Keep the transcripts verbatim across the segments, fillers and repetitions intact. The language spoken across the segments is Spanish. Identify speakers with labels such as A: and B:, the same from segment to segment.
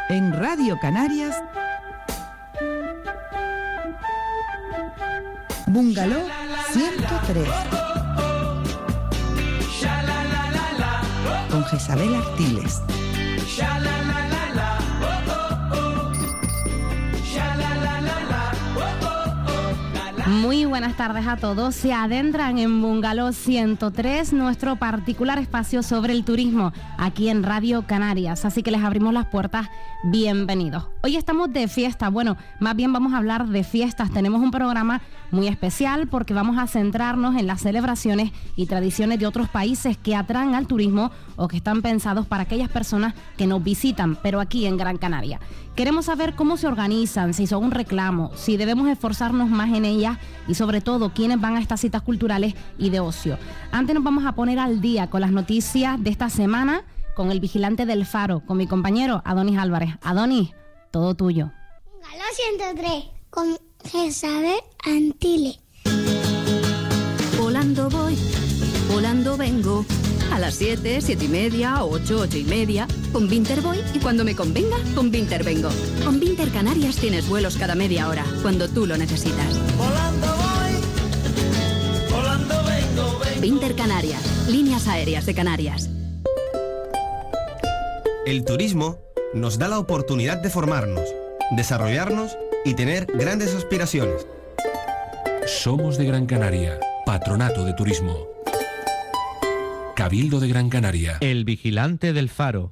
A: En Radio Canarias, Bungalow ciento tres, con Jezabel Artiles.
B: Muy buenas tardes a todos. Se adentran en Bungalow ciento tres, nuestro particular espacio sobre el turismo, aquí en Radio Canarias. Así que les abrimos las puertas. Bienvenidos. Hoy estamos de fiesta. Bueno, más bien vamos a hablar de fiestas. Tenemos un programa muy especial porque vamos a centrarnos en las celebraciones y tradiciones de otros países que atraen al turismo o que están pensados para aquellas personas que nos visitan, pero aquí en Gran Canaria. Queremos saber cómo se organizan, si son un reclamo, si debemos esforzarnos más en ellas y sobre todo quiénes van a estas citas culturales y de ocio. Antes nos vamos a poner al día con las noticias de esta semana con el vigilante del Faro, con mi compañero Adonis Álvarez. Adonis, todo tuyo.
C: Bungalow ciento tres con Jezabel Artiles.
D: Volando voy, volando vengo. A las siete, siete y media, ocho, ocho y media. Con Vinter voy y cuando me convenga, con Vinter vengo. Con Vinter Canarias tienes vuelos cada media hora, cuando tú lo necesitas.
E: Volando voy, volando vengo, vengo.
D: Vinter Canarias, líneas aéreas de Canarias.
F: El turismo nos da la oportunidad de formarnos, desarrollarnos y tener grandes aspiraciones.
G: Somos de Gran Canaria, Patronato de Turismo. Cabildo de Gran Canaria.
H: El vigilante del Faro.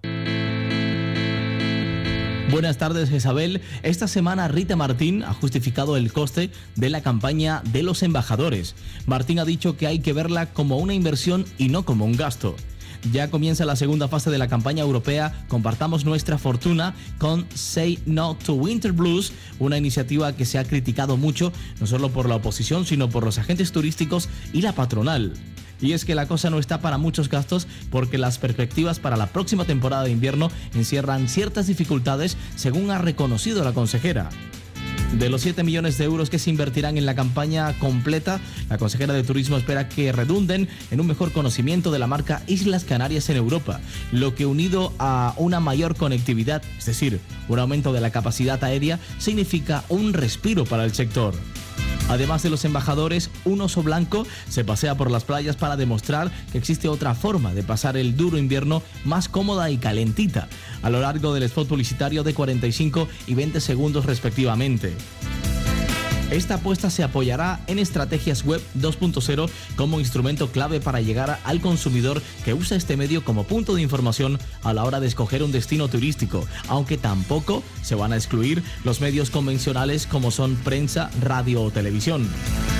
I: Buenas tardes, Jezabel. Esta semana Rita Martín ha justificado el coste de la campaña de los embajadores. Martín ha dicho que hay que verla como una inversión y no como un gasto. Ya comienza la segunda fase de la campaña europea Compartamos Nuestra Fortuna con Say No to Winter Blues, una iniciativa que se ha criticado mucho, no solo por la oposición, sino por los agentes turísticos y la patronal. Y es que la cosa no está para muchos gastos porque las perspectivas para la próxima temporada de invierno encierran ciertas dificultades, según ha reconocido la consejera. De los siete millones de euros que se invertirán en la campaña completa, la consejera de Turismo espera que redunden en un mejor conocimiento de la marca Islas Canarias en Europa, lo que unido a una mayor conectividad, es decir, un aumento de la capacidad aérea, significa un respiro para el sector. Además de los embajadores, un oso blanco se pasea por las playas para demostrar que existe otra forma de pasar el duro invierno más cómoda y calentita, a lo largo del spot publicitario de cuarenta y cinco y veinte segundos respectivamente. Esta apuesta se apoyará en estrategias web dos punto cero como instrumento clave para llegar al consumidor que usa este medio como punto de información a la hora de escoger un destino turístico, aunque tampoco se van a excluir los medios convencionales como son prensa, radio o televisión.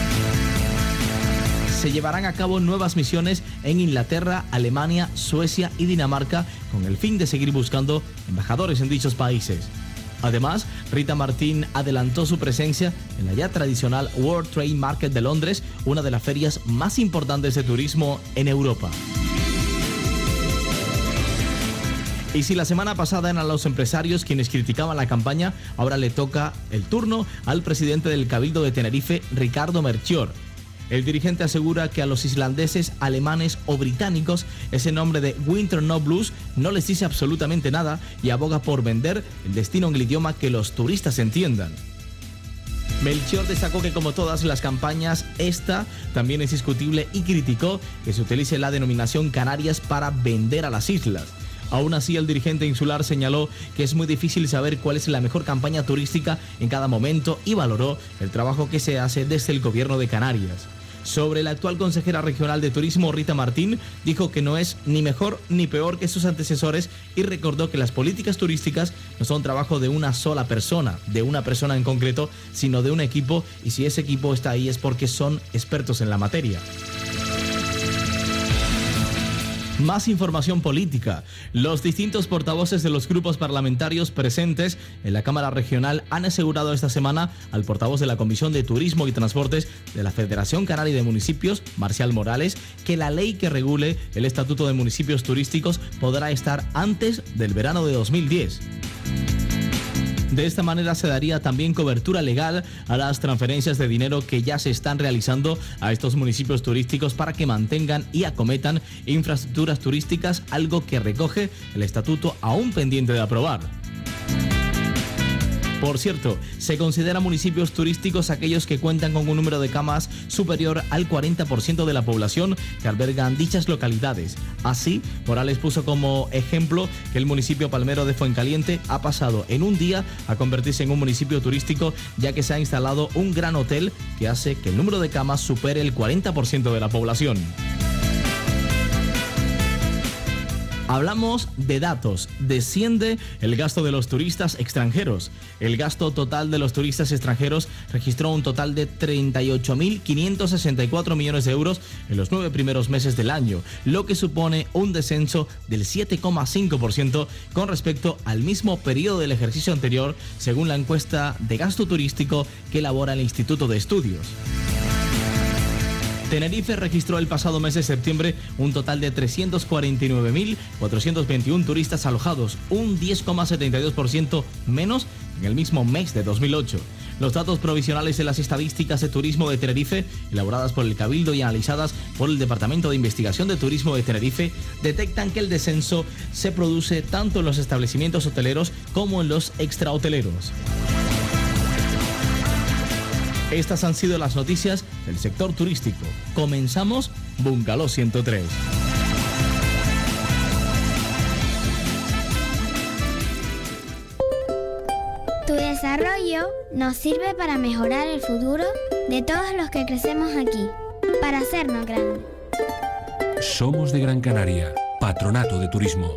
I: Se llevarán a cabo nuevas misiones en Inglaterra, Alemania, Suecia y Dinamarca con el fin de seguir buscando embajadores en dichos países. Además, Rita Martín adelantó su presencia en la ya tradicional World Trade Market de Londres, una de las ferias más importantes de turismo en Europa. Y si la semana pasada eran los empresarios quienes criticaban la campaña, ahora le toca el turno al presidente del Cabildo de Tenerife, Ricardo Melchior. El dirigente asegura que a los islandeses, alemanes o británicos ese nombre de Winter No Blues no les dice absolutamente nada y aboga por vender el destino en el idioma que los turistas entiendan. Melchior destacó que como todas las campañas, esta también es discutible y criticó que se utilice la denominación Canarias para vender a las islas. Aún así, el dirigente insular señaló que es muy difícil saber cuál es la mejor campaña turística en cada momento y valoró el trabajo que se hace desde el gobierno de Canarias. Sobre la actual consejera regional de Turismo, Rita Martín, dijo que no es ni mejor ni peor que sus antecesores y recordó que las políticas turísticas no son trabajo de una sola persona, de una persona en concreto, sino de un equipo, y si ese equipo está ahí es porque son expertos en la materia. Más información política. Los distintos portavoces de los grupos parlamentarios presentes en la Cámara Regional han asegurado esta semana al portavoz de la Comisión de Turismo y Transportes de la Federación Canaria de Municipios, Marcial Morales, que la ley que regule el Estatuto de Municipios Turísticos podrá estar antes del verano de dos mil diez. De esta manera se daría también cobertura legal a las transferencias de dinero que ya se están realizando a estos municipios turísticos para que mantengan y acometan infraestructuras turísticas, algo que recoge el estatuto aún pendiente de aprobar. Por cierto, se consideran municipios turísticos aquellos que cuentan con un número de camas superior al cuarenta por ciento de la población que albergan dichas localidades. Así, Morales puso como ejemplo que el municipio palmero de Fuencaliente ha pasado en un día a convertirse en un municipio turístico, ya que se ha instalado un gran hotel que hace que el número de camas supere el cuarenta por ciento de la población. Hablamos de datos. Desciende el gasto de los turistas extranjeros. El gasto total de los turistas extranjeros registró un total de treinta y ocho mil quinientos sesenta y cuatro millones de euros en los nueve primeros meses del año, lo que supone un descenso del siete coma cinco por ciento con respecto al mismo periodo del ejercicio anterior, según la encuesta de gasto turístico que elabora el Instituto de Estudios. Tenerife registró el pasado mes de septiembre un total de trescientos cuarenta y nueve mil cuatrocientos veintiuno turistas alojados, un diez coma setenta y dos por ciento menos en el mismo mes de dos mil ocho. Los datos provisionales de las estadísticas de turismo de Tenerife, elaboradas por el Cabildo y analizadas por el Departamento de Investigación de Turismo de Tenerife, detectan que el descenso se produce tanto en los establecimientos hoteleros como en los extrahoteleros. Estas han sido las noticias del sector turístico. Comenzamos Bungalow ciento tres.
C: Tu desarrollo nos sirve para mejorar el futuro de todos los que crecemos aquí, para hacernos grandes.
G: Somos de Gran Canaria, Patronato de Turismo.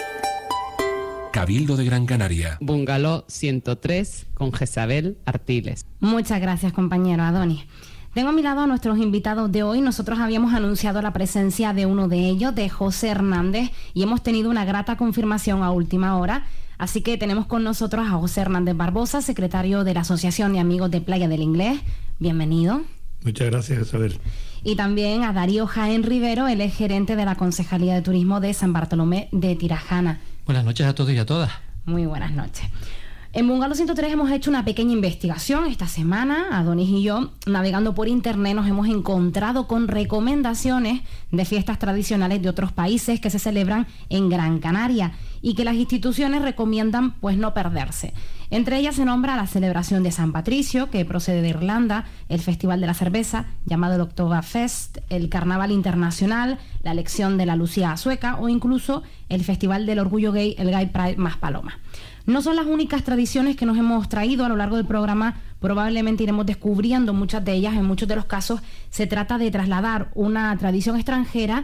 G: Cabildo de Gran Canaria.
J: Bungalow ciento tres con Jezabel Artiles.
B: Muchas gracias, compañero Adonis. Tengo a mi lado a nuestros invitados de hoy. Nosotros habíamos anunciado la presencia de uno de ellos, de José Hernández, y hemos tenido una grata confirmación a última hora. Así que tenemos con nosotros a José Hernández Barbosa, secretario de la Asociación de Amigos de Playa del Inglés. Bienvenido.
K: Muchas gracias, Isabel.
B: Y también a Darío Jaén Rivero, él es gerente de la Concejalía de Turismo de San Bartolomé de Tirajana.
L: Buenas noches a todos y a todas.
B: Muy buenas noches. En Bungalow ciento tres hemos hecho una pequeña investigación esta semana. Adonis y yo, navegando por internet, nos hemos encontrado con recomendaciones de fiestas tradicionales de otros países que se celebran en Gran Canaria y que las instituciones recomiendan pues no perderse. Entre ellas se nombra la celebración de San Patricio, que procede de Irlanda, el Festival de la Cerveza, llamado el Oktoberfest, el Carnaval Internacional, la elección de la Lucía sueca o incluso el Festival del Orgullo Gay, el Gay Pride más Paloma. No son las únicas tradiciones que nos hemos traído a lo largo del programa, probablemente iremos descubriendo muchas de ellas. En muchos de los casos se trata de trasladar una tradición extranjera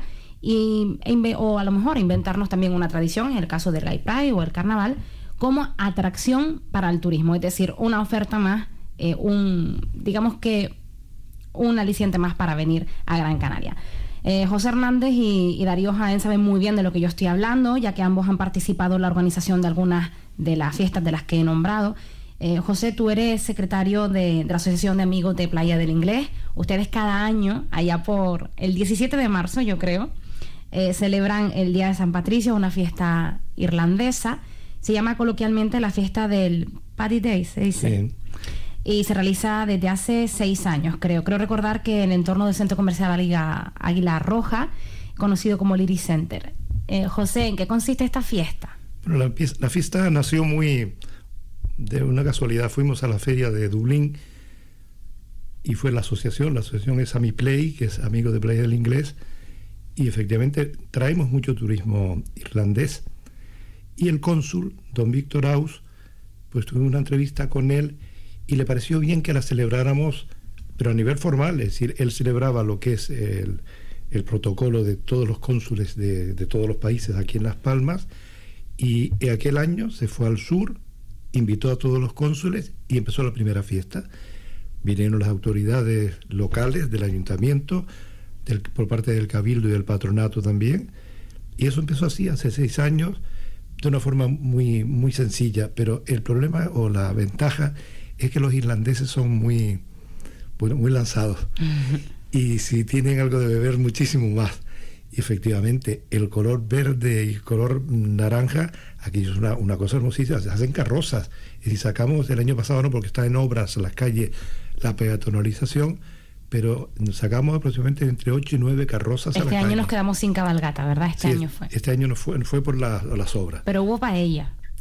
B: y, o a lo mejor inventarnos también una tradición, en el caso del Gay Pride o el Carnaval, como atracción para el turismo, es decir, una oferta más, eh, un digamos que un aliciente más para venir a Gran Canaria. Eh, José Hernández y, y Darío Jaén saben muy bien de lo que yo estoy hablando, ya que ambos han participado en la organización de algunas de las fiestas de las que he nombrado. Eh, José, tú eres secretario de, de la Asociación de Amigos de Playa del Inglés. Ustedes cada año, allá por el diecisiete de marzo, yo creo, eh, celebran el Día de San Patricio, una fiesta irlandesa. Se llama coloquialmente la fiesta del Paddy Day, se dice. Sí. Y se realiza desde hace seis años, creo. Creo recordar que en el entorno del Centro Comercial Águila, Águila Roja, conocido como Liri Center. Eh, José, ¿en qué consiste esta fiesta?
K: Bueno, la, la fiesta nació muy de una casualidad. Fuimos a la feria de Dublín y fue la asociación. La asociación es AmiPlay, que es Amigos de Playa del Inglés. Y efectivamente traemos mucho turismo irlandés. Y el cónsul, don Víctor Aus, pues tuve una entrevista con él y le pareció bien que la celebráramos, pero a nivel formal, es decir, él celebraba lo que es el, el protocolo de todos los cónsules de, de todos los países aquí en Las Palmas, y aquel año se fue al sur, invitó a todos los cónsules y empezó la primera fiesta. Vinieron las autoridades locales del ayuntamiento, del, por parte del Cabildo y del Patronato también, y eso empezó así hace seis años, de una forma muy, muy sencilla, pero el problema o la ventaja es que los irlandeses son muy, bueno, muy lanzados. Uh-huh. Y si tienen algo de beber, muchísimo más. Y efectivamente, el color verde y el color naranja, aquí es una, una cosa hermosísima, se hacen carrozas. Y si sacamos el año pasado, no, porque está en obras en las calles la peatonalización, pero sacamos aproximadamente entre ocho y nueve carrozas
B: este
K: a la calle.
B: Este año nos quedamos sin cabalgata, ¿verdad? Este
K: sí,
B: año fue.
K: Este año no fue, fue por la, las obras.
B: Pero hubo paella.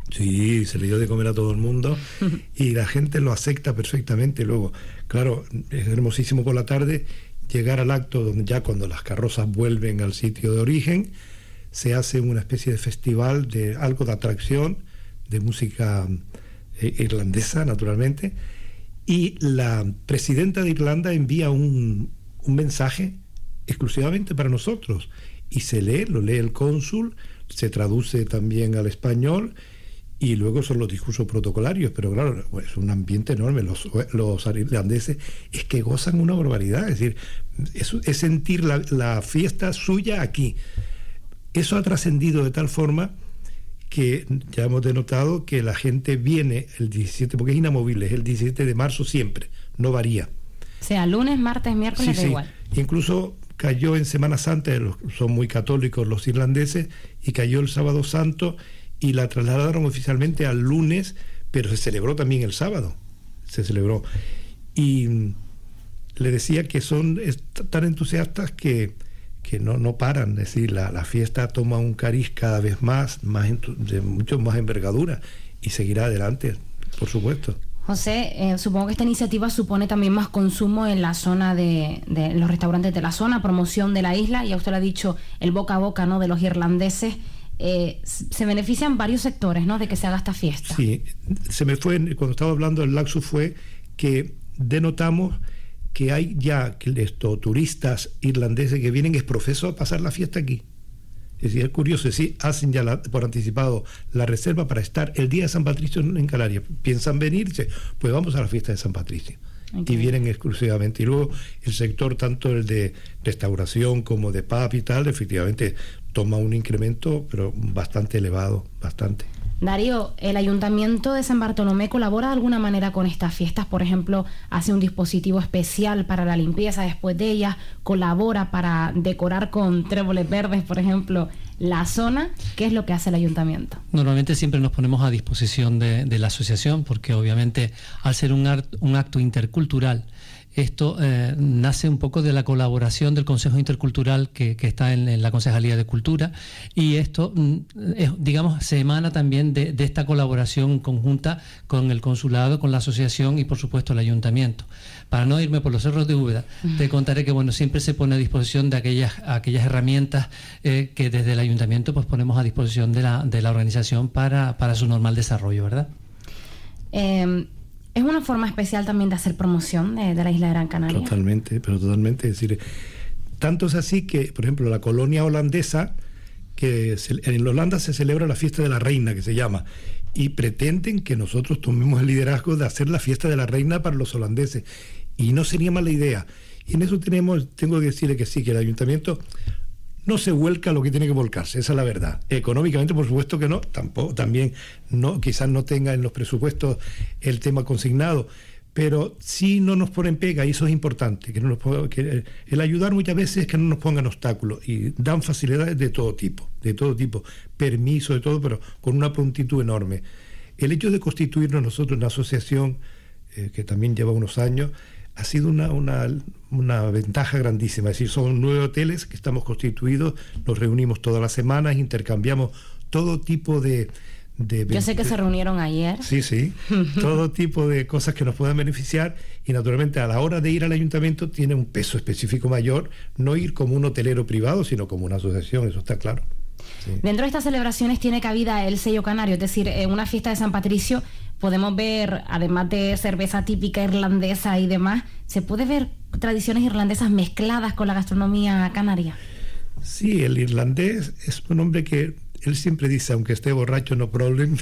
K: Sí, se le dio de comer a todo el mundo y la gente lo acepta perfectamente. Luego, claro, es hermosísimo por la tarde llegar al acto donde ya cuando las carrozas vuelven al sitio de origen, se hace una especie de festival de algo de atracción, de música eh, irlandesa, naturalmente, y la presidenta de Irlanda envía un, un mensaje exclusivamente para nosotros y se lee, lo lee el cónsul, se traduce también al español y luego son los discursos protocolarios, pero claro, es un ambiente enorme. Los, los irlandeses es que gozan una barbaridad, es decir, es, es sentir la, la fiesta suya aquí. Eso ha trascendido de tal forma que ya hemos denotado que la gente viene el diecisiete, porque es inamovible, es el diecisiete de marzo siempre, no varía.
B: Sea lunes, martes, miércoles,
K: sí,
B: da
K: sí.
B: igual.
K: Incluso cayó en Semana Santa, son muy católicos los irlandeses, y cayó el Sábado Santo y la trasladaron oficialmente al lunes, pero se celebró también el sábado, se celebró. Y le decía que son tan entusiastas que, que no, no paran, es decir, la, la fiesta toma un cariz cada vez más, más de mucho más envergadura y seguirá adelante, por supuesto.
B: José, eh, supongo que esta iniciativa supone también más consumo en la zona de, de los restaurantes de la zona, promoción de la isla, y a usted lo ha dicho, el boca a boca, ¿no?, de los irlandeses. Eh, se benefician varios sectores, ¿no?, de que se haga esta fiesta.
K: Sí, se me fue, cuando estaba hablando del Laxus, fue que denotamos que hay ya estos turistas irlandeses que vienen es profeso a pasar la fiesta aquí. Es decir, es curioso, es decir, hacen ya la, por anticipado la reserva para estar el día de San Patricio en Canarias. Piensan venirse, pues vamos a la fiesta de San Patricio. Okay. Y vienen exclusivamente. Y luego el sector, tanto el de restauración como de pub y tal, efectivamente toma un incremento, pero bastante elevado, bastante.
B: Darío, ¿el Ayuntamiento de San Bartolomé colabora de alguna manera con estas fiestas? Por ejemplo, hace un dispositivo especial para la limpieza después de ellas, colabora para decorar con tréboles verdes, por ejemplo, la zona. ¿Qué es lo que hace el Ayuntamiento?
L: Normalmente siempre nos ponemos a disposición de, de la asociación, porque obviamente al ser un, art, un acto intercultural, esto eh, nace un poco de la colaboración del Consejo Intercultural que, que está en, en la Concejalía de Cultura, y esto, mm, es, digamos, se emana también de, de esta colaboración conjunta con el consulado, con la asociación y, por supuesto, el ayuntamiento. Para no irme por los cerros de Úbeda, uh-huh. te contaré que, bueno, siempre se pone a disposición de aquellas, aquellas herramientas eh, que desde el ayuntamiento pues ponemos a disposición de la, de la organización para, para su normal desarrollo, ¿verdad?
B: Eh... Es una forma especial también de hacer promoción de, de la isla de Gran Canaria.
K: Totalmente, pero totalmente. Es decir, tanto es así que, por ejemplo, la colonia holandesa, que se, en Holanda se celebra la fiesta de la reina, que se llama, y pretenden que nosotros tomemos el liderazgo de hacer la fiesta de la reina para los holandeses. Y no sería mala idea. Y en eso tenemos, tengo que decirle que sí, que el ayuntamiento no se vuelca lo que tiene que volcarse, esa es la verdad. Económicamente, por supuesto que no, tampoco, también no, quizás no tenga en los presupuestos el tema consignado, pero sí no nos ponen pega, y eso es importante, que no nos ponga, que el ayudar muchas veces es que no nos pongan obstáculos, y dan facilidades de todo tipo, de todo tipo, permiso, de todo, pero con una prontitud enorme. El hecho de constituirnos nosotros una asociación, eh, que también lleva unos años, ha sido una, una, una ventaja grandísima. Es decir, son nueve hoteles que estamos constituidos, nos reunimos todas las semanas, intercambiamos todo tipo de... de
B: Yo sé que
K: de,
B: se reunieron ayer.
K: Sí, sí, todo tipo de cosas que nos puedan beneficiar, y naturalmente a la hora de ir al ayuntamiento tiene un peso específico mayor, no ir como un hotelero privado, sino como una asociación, eso está claro. Sí.
B: Dentro de estas celebraciones tiene cabida el sello canario, es decir, en una fiesta de San Patricio podemos ver, además de cerveza típica irlandesa y demás, ¿se puede ver tradiciones irlandesas mezcladas con la gastronomía canaria?
K: Sí, el irlandés es un hombre que él siempre dice, aunque esté borracho, no problem,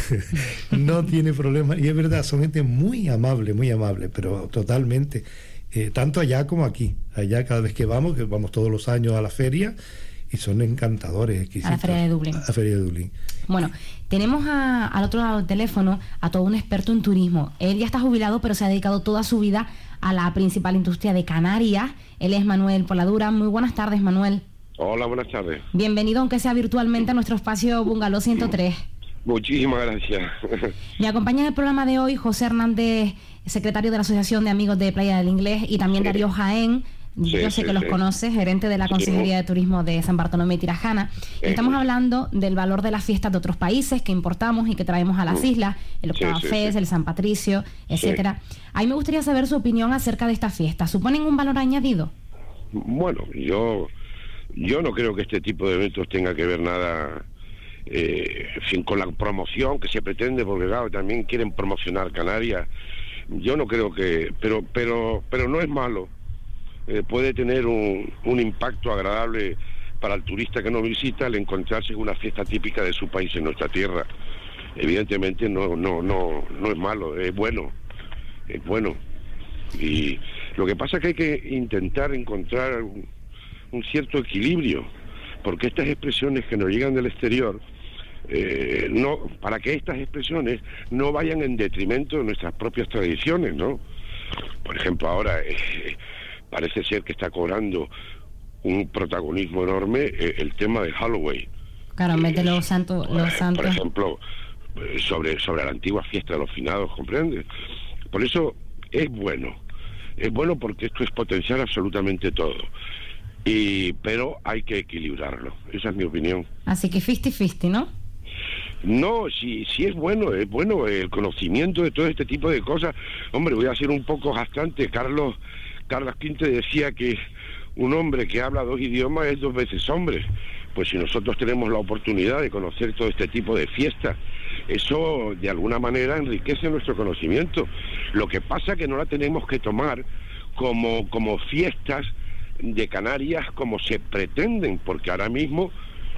K: no tiene problema, y es verdad, son gente muy amable, muy amable, pero totalmente, eh, tanto allá como aquí. Allá cada vez que vamos, que vamos todos los años a la feria, y son encantadores, exquisitos.
B: A la Feria de Dublín.
K: A la Feria de Dublín.
B: Bueno, tenemos a, al otro lado del teléfono a todo un experto en turismo. Él ya está jubilado, pero se ha dedicado toda su vida a la principal industria de Canarias. Él es Manuel Poladura. Muy buenas tardes, Manuel.
M: Hola, buenas tardes.
B: Bienvenido, aunque sea virtualmente, a nuestro espacio Bungalow ciento tres.
M: Muchísimas gracias.
B: Me acompaña en el programa de hoy José Hernández, secretario de la Asociación de Amigos de Playa del Inglés, y también Darío Jaén, Sí, Yo sé
M: sí,
B: que los
M: sí.
B: conoces, gerente de la Consejería
M: Sí.
B: de Turismo de San Bartolomé y Tirajana. Y
M: Eh,
B: estamos hablando del valor de las fiestas de otros países que importamos y que traemos a las
M: Mm.
B: islas, el
M: Sí, sí,
B: Oktoberfest,
M: sí.
B: el San Patricio, etcétera. A mí me gustaría saber su opinión acerca de estas fiestas. ¿Suponen un valor añadido?
M: Bueno, yo yo no creo que este tipo de eventos tenga que ver nada eh, en fin, con la promoción que se pretende, porque claro, también quieren promocionar Canarias. Yo no creo que, pero pero pero no es malo. Eh, puede tener un, un impacto agradable para el turista que nos visita al encontrarse con una fiesta típica de su país en nuestra tierra. Evidentemente no no no no es malo, es bueno, es bueno. Y lo que pasa es que hay que intentar encontrar un, un cierto equilibrio, porque estas expresiones que nos llegan del exterior, eh, no, para que estas expresiones no vayan en detrimento de nuestras propias tradiciones, ¿no? Por ejemplo, ahora eh, parece ser que está cobrando un protagonismo enorme eh, el tema de Halloween.
B: Claro, en vez de los santos, los santos.
M: Por ejemplo, eh, sobre, sobre la antigua fiesta de los finados, ¿comprende? Por eso es bueno, es bueno porque esto es potenciar absolutamente todo. Y, pero hay que equilibrarlo, esa es mi opinión.
B: Así que cincuenta cincuenta, ¿no?
M: No, si, si es bueno, es bueno el conocimiento de todo este tipo de cosas. Hombre, voy a ser un poco gastante. Carlos, Carlos Quinte decía que un hombre que habla dos idiomas es dos veces hombre. Pues si nosotros tenemos la oportunidad de conocer todo este tipo de fiestas, eso de alguna manera enriquece nuestro conocimiento. Lo que pasa es que no la tenemos que tomar como, como fiestas de Canarias como se pretenden, porque ahora mismo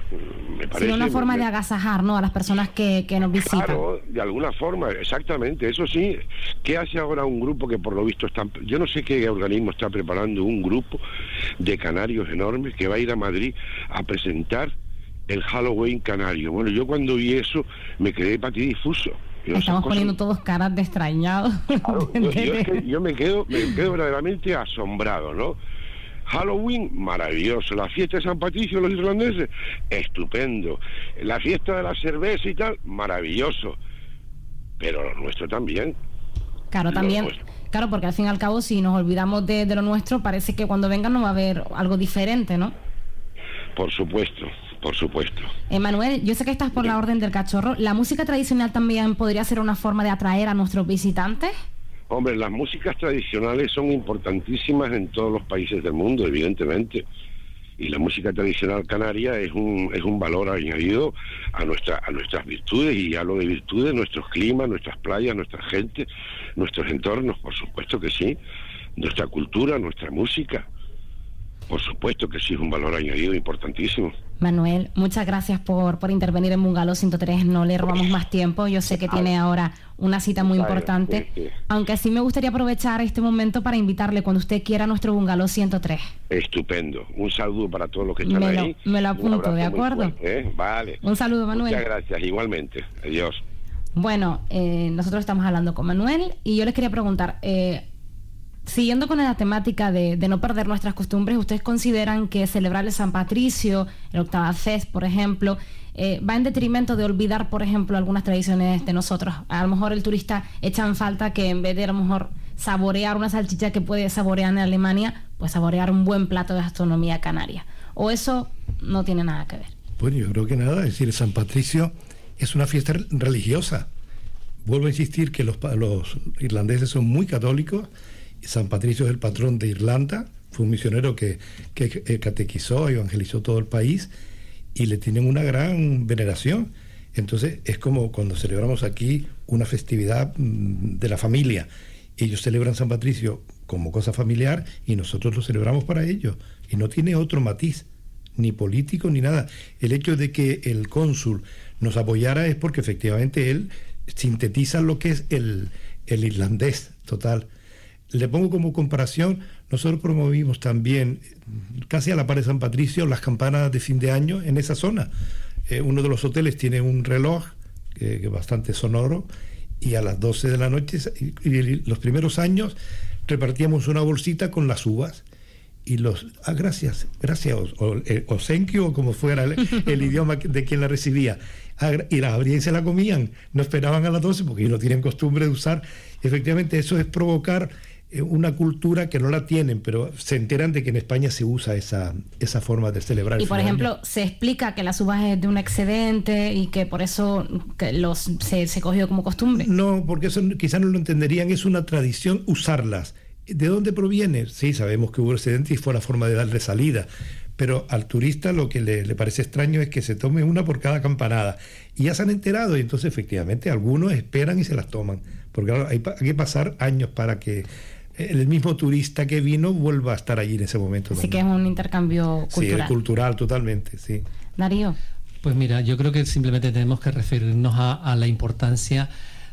M: me parece...
B: Sí, una forma
M: me,
B: de agasajar, ¿no?, a las personas que, que nos visitan.
M: Claro, de alguna forma, exactamente. Eso sí, ¿qué hace ahora un grupo que por lo visto están... Yo no sé qué organismo está preparando un grupo de canarios enormes que va a ir a Madrid a presentar el Halloween canario? Bueno, yo cuando vi eso me quedé patidifuso.
B: Estamos poniendo todos caras de extrañados.
M: Claro, yo, yo, es que yo me quedo, me quedo verdaderamente asombrado, ¿no? Halloween, maravilloso. La fiesta de San Patricio, los irlandeses, estupendo. La fiesta de la cerveza y tal, maravilloso. Pero lo nuestro también.
B: Claro, también. Claro, porque al fin y al cabo, si nos olvidamos de, de lo nuestro, parece que cuando vengan no va a haber algo diferente, ¿no?
M: Por supuesto, por supuesto.
B: Emanuel, yo sé que estás por la Orden del Cachorro. ¿La música tradicional también podría ser una forma de atraer a nuestros visitantes?
M: Hombre, las músicas tradicionales son importantísimas en todos los países del mundo, evidentemente. Y la música tradicional canaria es un es un valor añadido a nuestra a nuestras virtudes, y hablo de virtudes, nuestros climas, nuestras playas, nuestra gente, nuestros entornos, por supuesto que sí. Nuestra cultura, nuestra música, por supuesto que sí, es un valor añadido importantísimo.
B: Manuel, muchas gracias por, por intervenir en Bungalow ciento tres. No le robamos más tiempo. Yo sé que tiene ahora una cita muy importante.
M: Sí, sí.
B: Aunque sí me gustaría aprovechar este momento para invitarle cuando usted quiera a nuestro Bungalow ciento tres.
M: Estupendo. Un saludo para todos los que están
B: me
M: ahí.
B: Lo, me lo apunto, ¿de acuerdo?
M: Fuerte, ¿eh? Vale.
B: Un saludo, Manuel.
M: Muchas gracias, igualmente. Adiós.
B: Bueno, eh, nosotros estamos hablando con Manuel y yo les quería preguntar... Eh, Siguiendo con la temática de, de no perder nuestras costumbres, ¿ustedes consideran que celebrar el San Patricio, el Oktoberfest, por ejemplo, eh, va en detrimento de olvidar, por ejemplo, algunas tradiciones de nosotros? A lo mejor el turista echa en falta que en vez de a lo mejor saborear una salchicha que puede saborear en Alemania, pues saborear un buen plato de gastronomía canaria. ¿O eso no tiene nada que ver?
K: Bueno, yo creo que nada. Es decir, el San Patricio es una fiesta religiosa. Vuelvo a insistir que los, los irlandeses son muy católicos. San Patricio es el patrón de Irlanda, fue un misionero que, que catequizó, evangelizó todo el país, y le tienen una gran veneración. Entonces es como cuando celebramos aquí una festividad de la familia. Ellos celebran San Patricio como cosa familiar y nosotros lo celebramos para ellos, y no tiene otro matiz, ni político ni nada. El hecho de que el cónsul nos apoyara es porque efectivamente él sintetiza lo que es el, el irlandés total. Le pongo como comparación, nosotros promovimos también, casi a la par de San Patricio, las campanas de fin de año en esa zona. Eh, uno de los hoteles tiene un reloj que, que es bastante sonoro, y a las doce de la noche, y, y los primeros años, repartíamos una bolsita con las uvas, y los, ah, gracias, gracias, o, o, o thank you, o como fuera el, el idioma de quien la recibía. Y la abrían y se la comían, no esperaban a las doce porque ellos no tienen costumbre de usar. Efectivamente, eso es provocar una cultura que no la tienen, pero se enteran de que en España se usa esa, esa forma de celebrar.
B: Y
K: el
B: por ejemplo, año. Se explica que las uvas es de un excedente y que por eso que los se, se cogió como costumbre.
K: No, porque eso quizás no lo entenderían, es una tradición usarlas. ¿De dónde proviene? Sí, sabemos que hubo excedente y fue la forma de darle salida, pero al turista lo que le, le parece extraño es que se tome una por cada campanada, y ya se han enterado, y entonces efectivamente algunos esperan y se las toman, porque claro, hay, hay que pasar años para que el mismo turista que vino vuelva a estar allí en ese momento.
B: Así
K: también.
B: Que es un intercambio cultural.
K: Sí, cultural totalmente, sí.
B: Darío.
L: Pues mira, yo creo que simplemente tenemos que referirnos a, a la importancia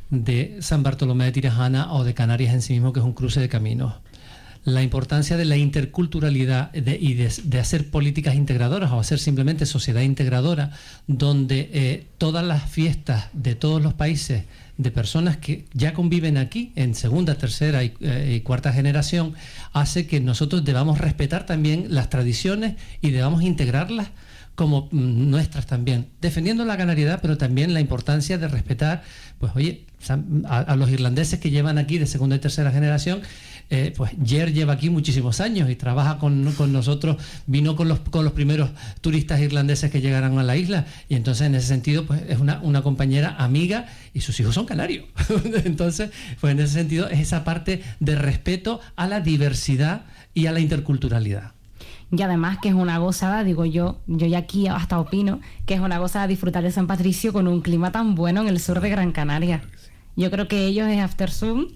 L: de San Bartolomé de Tirajana o de Canarias en sí mismo, que es un cruce de caminos. La importancia de la interculturalidad de, y de, de hacer políticas integradoras o hacer simplemente sociedad integradora, donde eh, todas las fiestas de todos los países, de personas que ya conviven aquí en segunda, tercera y, eh, y cuarta generación, hace que nosotros debamos respetar también las tradiciones y debamos integrarlas como mm, nuestras también, defendiendo la canariedad, pero también la importancia de respetar, pues oye, a, a los irlandeses que llevan aquí de segunda y tercera generación. Eh, pues Jer lleva aquí muchísimos años y trabaja con, con nosotros, vino con los, con los primeros turistas irlandeses que llegaron a la isla, y entonces en ese sentido pues es una, una compañera amiga y sus hijos son canarios. Entonces pues en ese sentido es esa parte de respeto a la diversidad y a la interculturalidad.
B: Y además que es una gozada, digo yo, yo ya aquí hasta opino, que es una gozada disfrutar de San Patricio con un clima tan bueno en el sur de Gran Canaria. Yo creo que ellos es after sun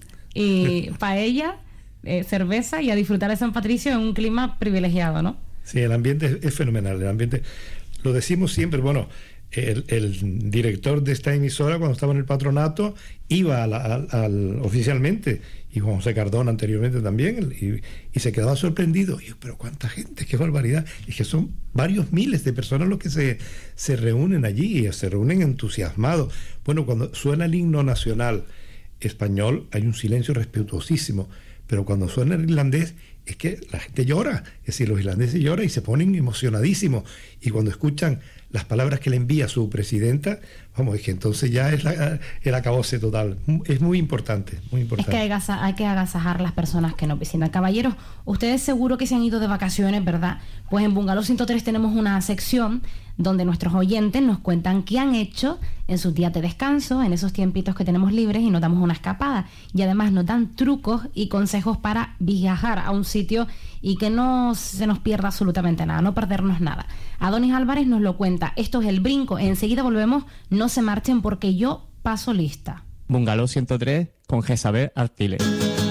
B: y paella, eh, cerveza y a disfrutar de San Patricio en un clima privilegiado, ¿no? Sí,
K: el ambiente es, es fenomenal, el ambiente, lo decimos siempre, bueno, el, el director de esta emisora cuando estaba en el patronato iba a la, al, al, oficialmente, y Juan José Cardona anteriormente también, y, y se quedaba sorprendido. Y yo, pero cuánta gente, qué barbaridad. Y que son varios miles de personas los que se, se reúnen allí, y se reúnen entusiasmados. Bueno, cuando suena el himno nacional español hay un silencio respetuosísimo, pero cuando suena el irlandés es que la gente llora, es decir, los irlandeses lloran y se ponen emocionadísimos, y cuando escuchan las palabras que le envía su presidenta, vamos, es que entonces ya es la, el acabose total. Es muy importante, muy importante.
B: Es que hay, gasa, hay que agasajar las personas que nos visitan. Caballeros, ustedes seguro que se han ido de vacaciones, ¿verdad? Pues en Bungalow ciento tres tenemos una sección donde nuestros oyentes nos cuentan qué han hecho en sus días de descanso, en esos tiempitos que tenemos libres, y nos damos una escapada. Y además nos dan trucos y consejos para viajar a un sitio y que no se nos pierda absolutamente nada, no perdernos nada. Adonis Álvarez nos lo cuenta. Esto es El Brinco. Enseguida volvemos. No se marchen porque yo paso lista.
H: Bungalow ciento tres con Jezabel Artiles.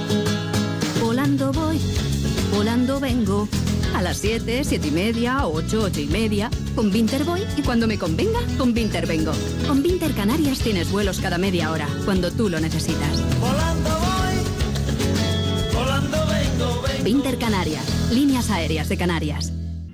D: Volando voy, volando vengo. A las siete, siete y media, ocho, ocho y media. Con Vinter voy y cuando me convenga, con Vinter vengo. Con Vinter Canarias tienes vuelos cada media hora, cuando tú lo necesitas.
E: Volando voy, volando vengo, vengo.
D: Vinter Canarias, líneas aéreas de Canarias.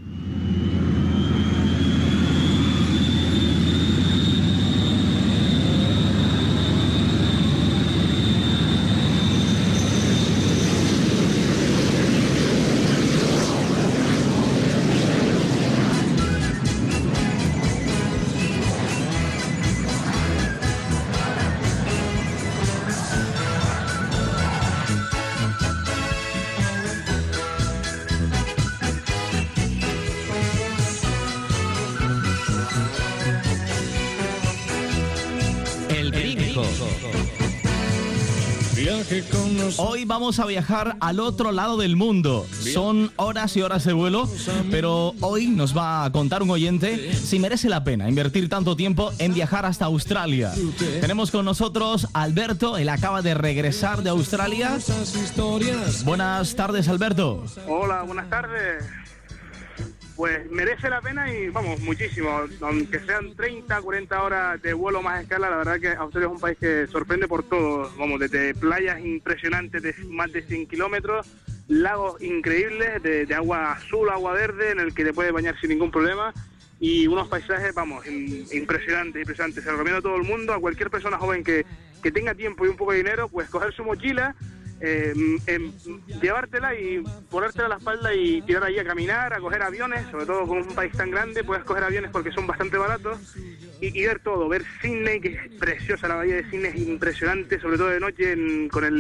I: Hoy vamos a viajar al otro lado del mundo. Son horas y horas de vuelo, pero hoy nos va a contar un oyente si merece la pena invertir tanto tiempo en viajar hasta Australia. Tenemos con nosotros a Alberto, él acaba de regresar de Australia. Buenas tardes, Alberto.
N: Hola, buenas tardes. Pues merece la pena y vamos, muchísimo, aunque sean treinta, cuarenta horas de vuelo más escala, la verdad que Australia es un país que sorprende por todo, vamos, desde playas impresionantes de más de cien kilómetros, lagos increíbles de, de agua azul, agua verde, en el que te puedes bañar sin ningún problema, y unos paisajes, vamos, impresionantes, impresionantes. Se lo recomiendo a todo el mundo, a cualquier persona joven que, que tenga tiempo y un poco de dinero, pues coger su mochila, Eh, eh, llevártela y ponértela a la espalda y tirar ahí a caminar, a coger aviones, sobre todo con un país tan grande puedes coger aviones porque son bastante baratos y, y ver todo, ver Sydney, que es preciosa, la bahía de Sydney es impresionante, sobre todo de noche en, con el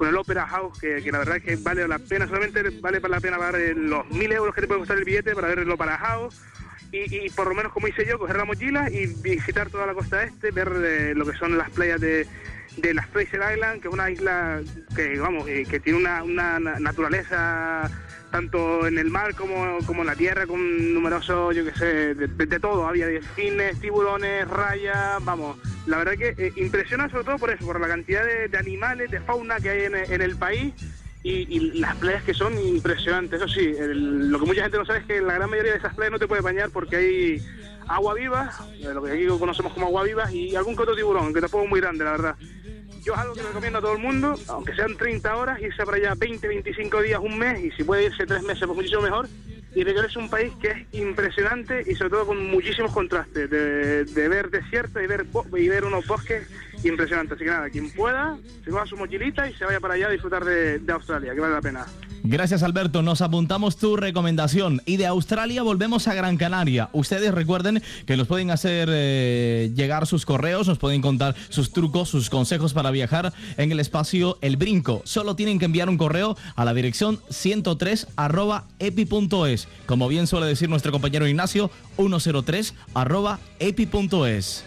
N: con el Opera House, que, que la verdad es que vale la pena, solamente vale la pena pagar los mil euros que te puede costar el billete para ver el Opera House. Y, y por lo menos, como hice yo, coger la mochila y visitar toda la costa este, ver eh, lo que son las playas de, de las Fraser Island, que es una isla que, vamos, eh, que tiene una, una naturaleza tanto en el mar como, como en la tierra, con numerosos, yo qué sé, de, de, de todo. Había delfines, tiburones, rayas, vamos. La verdad que eh, impresiona sobre todo por eso, por la cantidad de, de animales, de fauna que hay en, en el país. Y, y las playas que son impresionantes. Eso sí, el, lo que mucha gente no sabe es que la gran mayoría de esas playas no te puedes bañar porque hay agua viva, lo que aquí conocemos como agua viva, y algún que otro tiburón, que tampoco es muy grande, la verdad. Yo es algo que recomiendo a todo el mundo, aunque sean treinta horas, irse para allá veinte, veinticinco días, un mes, y si puede irse tres meses, pues muchísimo mejor. Y recorrerse un país que es impresionante y sobre todo con muchísimos contrastes, de, de ver desierto y ver, y ver unos bosques impresionantes. Así que nada, quien pueda, se coja su mochilita y se vaya para allá a disfrutar de, de Australia, que vale la pena.
I: Gracias, Alberto, nos apuntamos tu recomendación. Y de Australia volvemos a Gran Canaria. Ustedes recuerden que nos pueden hacer eh, llegar sus correos, nos pueden contar sus trucos, sus consejos para viajar en el espacio El Brinco. Solo tienen que enviar un correo a la dirección ciento tres arroba epi punto es. Como bien suele decir nuestro compañero Ignacio, ciento tres arroba epi punto es.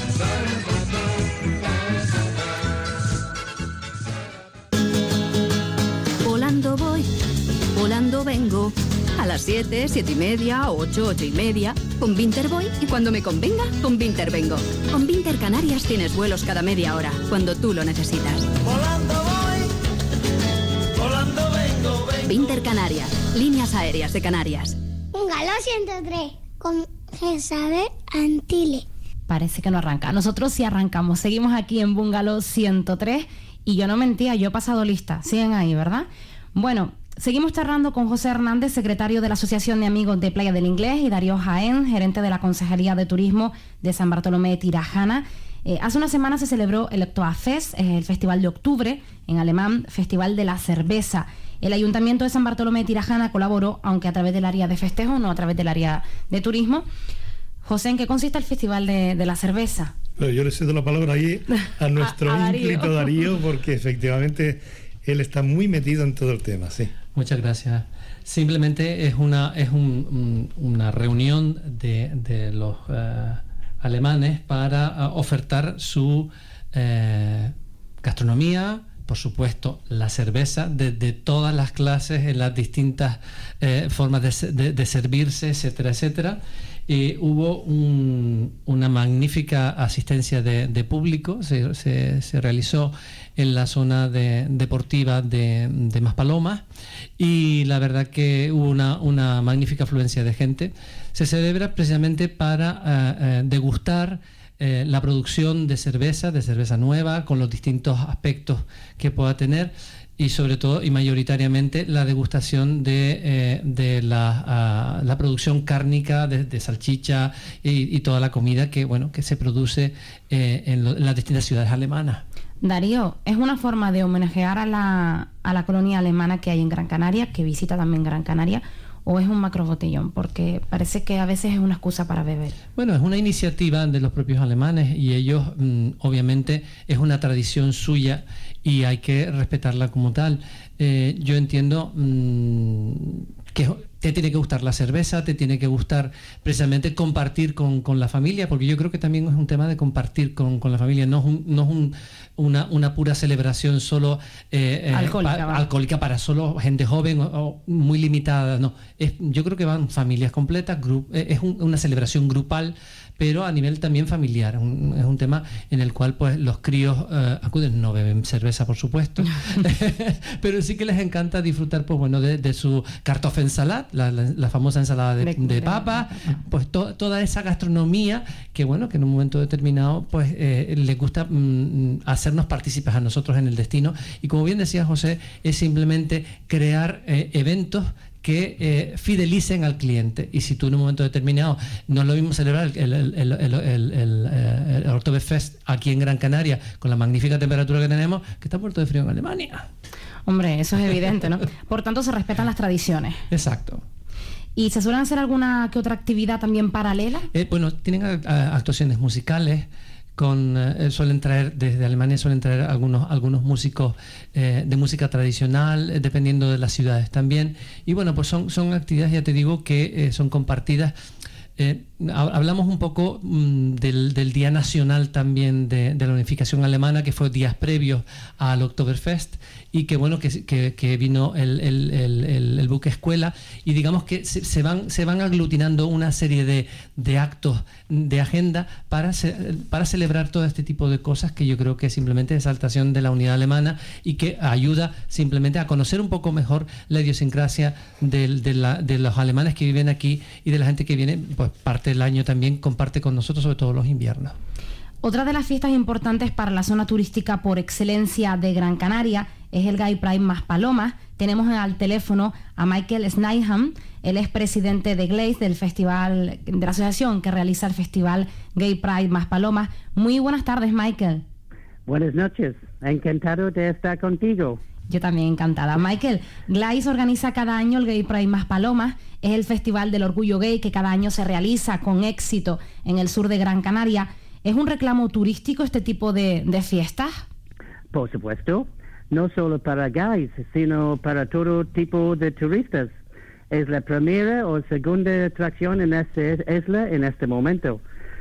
D: Volando voy, volando vengo. A las siete, siete y media, ocho, ocho y media. Con Vinter voy y cuando me convenga, con Vinter vengo. Con Vinter Canarias tienes vuelos cada media hora, cuando tú lo necesitas.
E: Volando voy, volando vengo, vengo.
D: Vinter Canarias, líneas aéreas de Canarias.
C: Bungalow ciento tres, con Jezabel Antile.
B: Parece que no arranca. Nosotros sí arrancamos. Seguimos aquí en Bungalow ciento tres y yo no mentía, yo he pasado lista. Siguen ahí, ¿verdad? Bueno, seguimos charlando con José Hernández, secretario de la Asociación de Amigos de Playa del Inglés, y Darío Jaén, gerente de la Consejería de Turismo de San Bartolomé de Tirajana. Eh, hace una semana se celebró el Oktoberfest, eh, el festival de octubre, en alemán, Festival de la Cerveza. El Ayuntamiento de San Bartolomé de Tirajana colaboró, aunque a través del área de festejo, no a través del área de turismo. José, ¿en qué consiste el Festival de, de la Cerveza?
K: Bueno, yo le cedo la palabra ahí a nuestro a, a ínclito Darío. Darío, porque efectivamente él está muy metido en todo el tema, sí.
L: Muchas gracias. Simplemente es una es un, un, una reunión de, de los uh, alemanes para uh, ofertar su uh, gastronomía, por supuesto, la cerveza, de, de todas las clases, en las distintas uh, formas de, de, de servirse, etcétera, etcétera. Eh, hubo un, una magnífica asistencia de, de público, se, se, se realizó en la zona de, deportiva de, de Maspalomas, y la verdad que hubo una, una magnífica afluencia de gente. Se celebra precisamente para uh, uh, degustar uh, la producción de cerveza, de cerveza nueva, con los distintos aspectos que pueda tener, y sobre todo y mayoritariamente la degustación de, eh, de la, uh, la producción cárnica de, de salchicha y, y toda la comida que, bueno, que se produce eh, en, lo, en las distintas ciudades alemanas.
B: Darío, ¿es una forma de homenajear a la, a la colonia alemana que hay en Gran Canaria, que visita también Gran Canaria, o es un macro botellón? Porque parece que a veces es una excusa para beber.
L: Bueno, es una iniciativa de los propios alemanes, y ellos, mmm, obviamente, es una tradición suya y hay que respetarla como tal. Eh, yo entiendo mmm, que te tiene que gustar la cerveza, te tiene que gustar precisamente compartir con, con la familia, porque yo creo que también es un tema de compartir con, con la familia, no es, un, no es un, una, una pura celebración solo eh,
B: alcohólica,
L: pa, alcohólica para solo gente joven o, o muy limitada, no. Es, yo creo que van familias completas, grup, es un, una celebración grupal, pero a nivel también familiar. Un, es un tema en el cual pues los críos uh, acuden, no beben cerveza, por supuesto, pero sí que les encanta disfrutar pues bueno de, de su Kartoffelsalat, la, la, la famosa ensalada de, de, de papa, pues to, toda esa gastronomía que bueno que en un momento determinado pues eh, les gusta mm, hacernos partícipes a nosotros en el destino, y como bien decía José, es simplemente crear eh, eventos que eh, fidelicen al cliente. Y si tú en un momento determinado, no es lo mismo celebrar el, el, el, el, el, el, el Oktoberfest aquí en Gran Canaria con la magnífica temperatura que tenemos, que está muerto de frío en Alemania.
B: Hombre, eso es evidente, ¿no? Por tanto, se respetan las tradiciones.
L: Exacto.
B: ¿Y se suelen hacer alguna que otra actividad también paralela?
L: Eh, bueno, tienen a, a, actuaciones musicales con eh, suelen traer desde Alemania suelen traer algunos algunos músicos eh, de música tradicional, eh, dependiendo de las ciudades también. Y bueno, pues son son actividades, ya te digo, que eh, son compartidas. Eh, hablamos un poco mm, del, del Día Nacional también de, de la Unificación Alemana, que fue días previos al Oktoberfest, y que bueno que, que, que vino el, el, el, el, el buque escuela, y digamos que se, se van se van aglutinando una serie de, de actos de agenda para, ce, para celebrar todo este tipo de cosas, que yo creo que es simplemente exaltación de la unidad alemana y que ayuda simplemente a conocer un poco mejor la idiosincrasia de, de, la, de los alemanes que viven aquí y de la gente que viene, pues parte del año también comparte con nosotros, sobre todo los inviernos.
B: Otra de las fiestas importantes para la zona turística por excelencia de Gran Canaria es el Gay Pride Maspalomas. Tenemos al teléfono a Michael Snyham. Él es presidente de Glaze, del festival, de la asociación que realiza el festival Gay Pride Maspalomas. Muy buenas tardes, Michael.
O: Buenas noches, encantado de estar contigo.
B: Yo también encantada. Michael, Glaze organiza cada año el Gay Pride Maspalomas. Es el festival del orgullo gay que cada año se realiza con éxito en el sur de Gran Canaria. ¿Es un reclamo turístico este tipo de, de fiestas?
O: Por supuesto, no solo para gays, sino para todo tipo de turistas. Es la primera o segunda atracción en esta isla en este momento.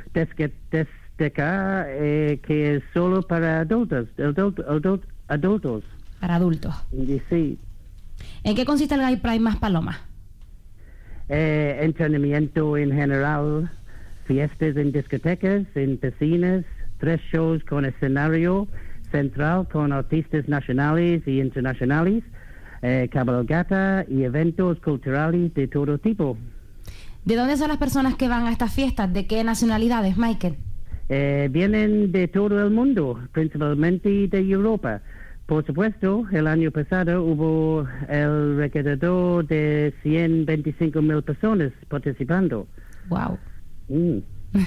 O: Destacar eh, que es solo para adultos, adult, adult, adultos.
B: Para adultos.
O: Sí.
B: ¿En qué consiste el Gay Pride Maspalomas?
O: Eh, entrenamiento en general, fiestas en discotecas, en piscinas, tres shows con escenario central con artistas nacionales y internacionales, eh, cabalgata y eventos culturales de todo tipo.
B: ¿De dónde son las personas que van a estas fiestas? ¿De qué nacionalidades, Michael?
O: Eh, vienen de todo el mundo, principalmente de Europa. Por supuesto, el año pasado hubo alrededor de ciento veinticinco mil personas participando.
B: Wow.
O: Mm.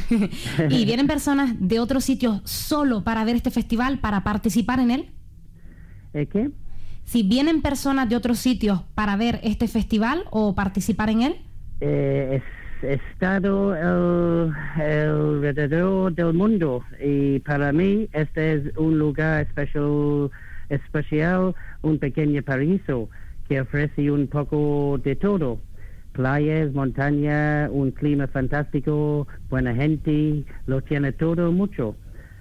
B: ¿Y vienen personas de otros sitios solo para ver este festival, para participar en él?
O: ¿Eh, qué?
B: Si vienen personas de otros sitios para ver este festival o participar en él.
O: Eh, es, estado el, alrededor del mundo, y para mí este es un lugar especial. especial, un pequeño paraíso que ofrece un poco de todo. Playas, montaña, un clima fantástico, buena gente, lo tiene todo mucho.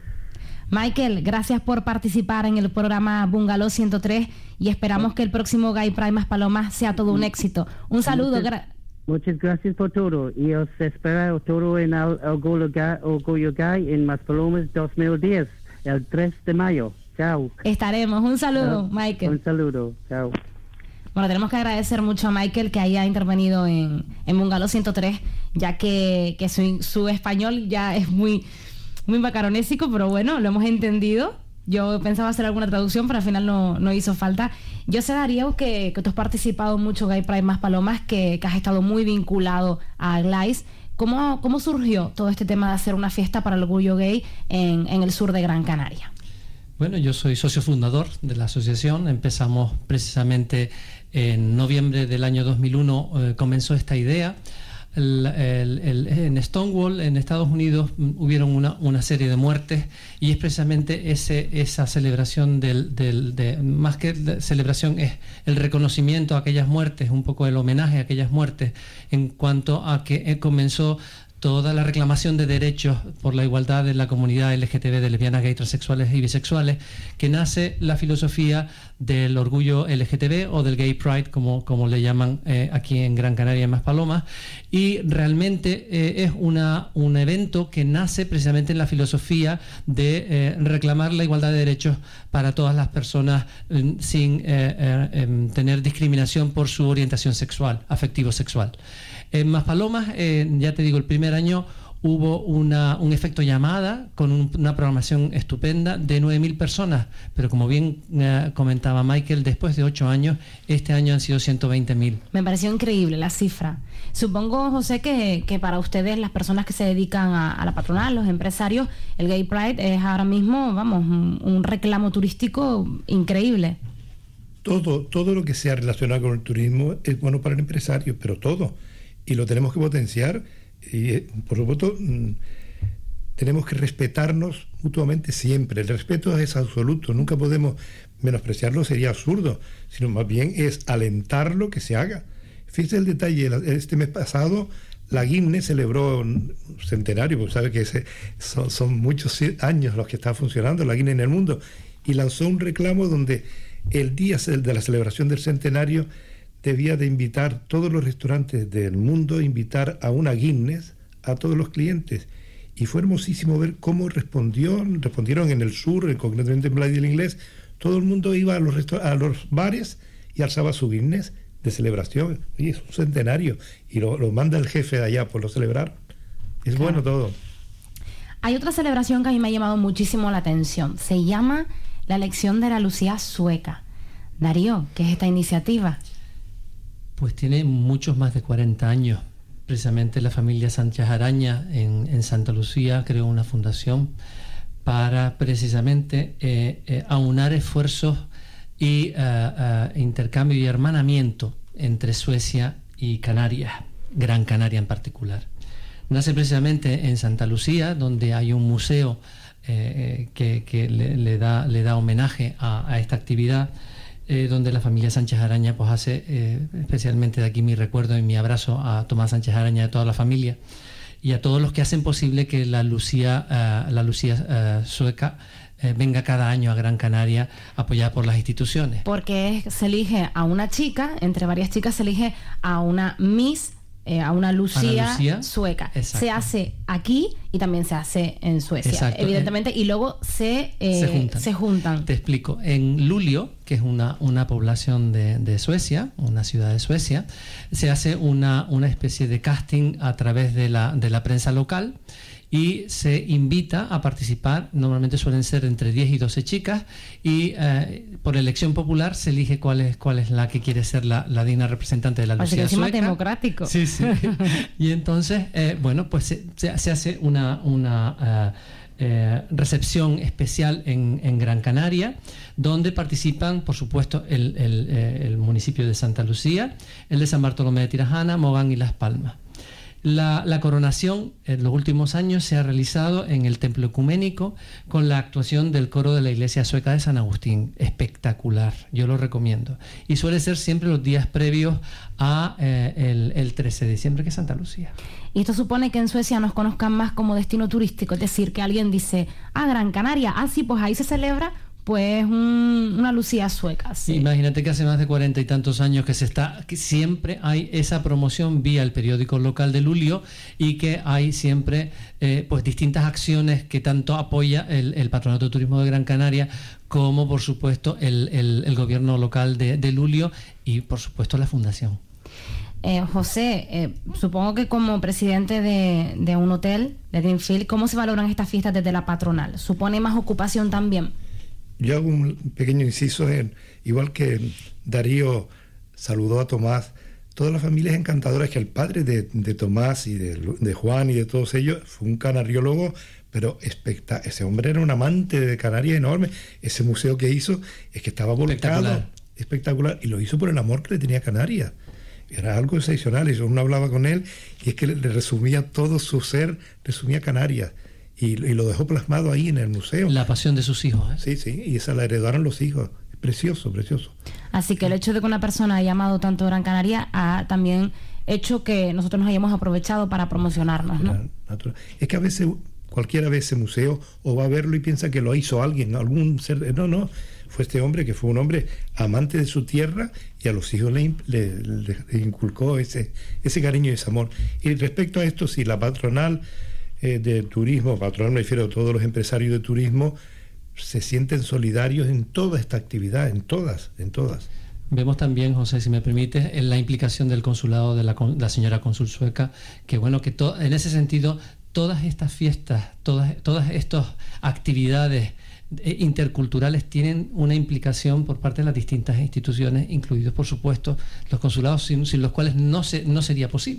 B: Michael, gracias por participar en el programa Bungalow ciento tres y esperamos que el próximo Gay Pride Maspalomas sea todo un éxito. Un saludo.
O: Muchas,
B: gra-
O: muchas gracias por todo, y os espero todo en el Orgullo Gay, Orgullo Gay en Maspalomas dos mil diez, el tres de mayo. Chao.
B: Estaremos. Un saludo,
O: Chao.
B: Michael.
O: Un saludo. Chao.
B: Bueno, tenemos que agradecer mucho a Michael que haya intervenido en, en Bungalow ciento tres, ya que, que su, su español ya es muy, muy macaronésico, pero bueno, lo hemos entendido. Yo pensaba hacer alguna traducción, pero al final no, no hizo falta. Yo sé, Darío, que, que tú has participado mucho en Gay Pride Maspalomas, que, que has estado muy vinculado a Glaze. ¿Cómo, ¿Cómo surgió todo este tema de hacer una fiesta para el orgullo gay en, en el sur de Gran Canaria?
L: Bueno, yo soy socio fundador de la asociación. Empezamos precisamente en noviembre del año dos mil uno, eh, comenzó esta idea. El, el, el, en Stonewall, en Estados Unidos, hubieron una, una serie de muertes, y es precisamente ese, esa celebración, del, del, de, más que de celebración, es el reconocimiento a aquellas muertes, un poco el homenaje a aquellas muertes, en cuanto a que eh, comenzó toda la reclamación de derechos por la igualdad de la comunidad L G T B, de lesbianas, gays, transexuales y bisexuales, que nace la filosofía del orgullo L G T B o del Gay Pride, como, como le llaman eh, aquí en Gran Canaria, en Maspalomas, y realmente eh, es una, un evento que nace precisamente en la filosofía de eh, reclamar la igualdad de derechos para todas las personas eh, sin eh, eh, eh, tener discriminación por su orientación sexual, afectivo-sexual. En Maspalomas, eh, ya te digo, el primer año hubo una, un efecto llamada con un, una programación estupenda de nueve mil personas, pero como bien eh, comentaba Michael, después de ocho años, este año han sido ciento veinte mil.
B: Me pareció increíble la cifra. Supongo, José, que, que para ustedes, las personas que se dedican a, a la patronal, los empresarios, el Gay Pride es ahora mismo, vamos, un, un reclamo turístico increíble.
K: Todo, todo lo que sea relacionado con el turismo es bueno para el empresario, pero todo. Y lo tenemos que potenciar. Y, por supuesto, tenemos que respetarnos mutuamente siempre. El respeto es absoluto, nunca podemos menospreciarlo, sería absurdo, sino más bien es alentarlo que se haga. Fíjese el detalle, este mes pasado la Guinness celebró un centenario, porque sabe que ese, son, son muchos años los que está funcionando la Guinness en el mundo, y lanzó un reclamo donde el día de la celebración del centenario debía de invitar todos los restaurantes del mundo, invitar a una Guinness a todos los clientes. Y fue hermosísimo ver cómo respondió, respondieron en el sur, concretamente en Playa del Inglés. Todo el mundo iba a los, a los bares y alzaba su Guinness de celebración. Oye, es un centenario. Y lo, lo manda el jefe de allá por lo celebrar. Es claro. Bueno todo.
B: Hay otra celebración que a mí me ha llamado muchísimo la atención. Se llama la elección de la Lucía sueca. Darío, ¿qué es esta iniciativa?
L: Pues tiene muchos más de cuarenta años. Precisamente la familia Sánchez Araña en, en Santa Lucía creó una fundación para precisamente eh, eh, aunar esfuerzos y uh, uh, intercambio y hermanamiento entre Suecia y Canarias, Gran Canaria en particular. Nace precisamente en Santa Lucía, donde hay un museo eh, que, que le, le, da, le da homenaje a, a esta actividad, Eh, donde la familia Sánchez Araña pues hace, eh, especialmente de aquí mi recuerdo y mi abrazo a Tomás Sánchez Araña y a toda la familia y a todos los que hacen posible que la Lucía, uh, la Lucía uh, sueca uh, venga cada año a Gran Canaria apoyada por las instituciones.
B: Porque se elige a una chica, entre varias chicas se elige a una Miss, eh, a una Lucía, Ana Lucía sueca. Exacto. Se hace aquí y también se hace en Suecia, exacto, evidentemente, y luego se, eh, se, juntan. se juntan.
L: Te explico. En Luleå, que es una, una población de, de Suecia, una ciudad de Suecia, se hace una, una especie de casting a través de la, de la prensa local y se invita a participar. Normalmente suelen ser entre diez y doce chicas y eh, por elección popular se elige cuál es, cuál es la que quiere ser la, la digna representante de la Lucía
B: sueca. Así que
L: democrático.
B: Sí,
L: sí. Y entonces, eh, bueno, pues se, se, se hace una, una uh, eh, recepción especial en, en Gran Canaria, donde participan, por supuesto, el, el, eh, el municipio de Santa Lucía, el de San Bartolomé de Tirajana, Mogán y Las Palmas. La, la coronación en los últimos años se ha realizado en el Templo Ecuménico con la actuación del coro de la Iglesia Sueca de San Agustín. Espectacular, yo lo recomiendo. Y suele ser siempre los días previos a eh, el, el trece de diciembre, que es Santa Lucía.
B: Y esto supone que en Suecia nos conozcan más como destino turístico, es decir, que alguien dice, ah, Gran Canaria, ah, sí, pues ahí se celebra pues un, una Lucía sueca. Sí.
L: Imagínate que hace más de cuarenta y tantos años que se está, que siempre hay esa promoción vía el periódico local de Luleå y que hay siempre eh, pues distintas acciones que tanto apoya el, el Patronato de Turismo de Gran Canaria como por supuesto el, el, el gobierno local de, de Luleå y por supuesto la fundación.
B: Eh, José, eh, supongo que como presidente de, de un hotel, de Greenfield, ¿cómo se valoran estas fiestas desde la patronal? ¿Supone más ocupación también?
K: Yo hago un pequeño inciso, en, igual que Darío saludó a Tomás, toda la familia es encantadora, que el padre de, de Tomás y de, de Juan y de todos ellos fue un canariólogo, pero especta ese hombre era un amante de Canarias enorme. Ese museo que hizo es que estaba volcado, espectacular. espectacular, y lo hizo por el amor que le tenía a Canarias. Era algo excepcional, y yo uno hablaba con él y es que le, le resumía todo su ser, resumía Canarias. Y, y lo dejó plasmado ahí en el museo.
L: La pasión de sus hijos. ¿eh?
K: Sí, sí, y esa la heredaron los hijos. Es precioso, precioso.
B: Así que el hecho de que una persona haya amado tanto Gran Canaria ha también hecho que nosotros nos hayamos aprovechado para promocionarnos, ¿no?
K: Natural. Es que a veces cualquiera ve ese museo o va a verlo y piensa que lo hizo alguien, algún ser... No, no, fue este hombre que fue un hombre amante de su tierra y a los hijos le, le, le, le inculcó ese, ese cariño y ese amor. Y respecto a esto, si la patronal... Eh, de turismo, patronal me refiero a todos los empresarios de turismo, se sienten solidarios en toda esta actividad, en todas, en todas.
L: Vemos también, José, si me permites, en la implicación del consulado de la, la señora cónsul sueca, que bueno, que to, en ese sentido, todas estas fiestas, todas, todas estas actividades interculturales tienen una implicación por parte de las distintas instituciones, incluidos por supuesto los consulados sin, sin los cuales no, se, no sería posible.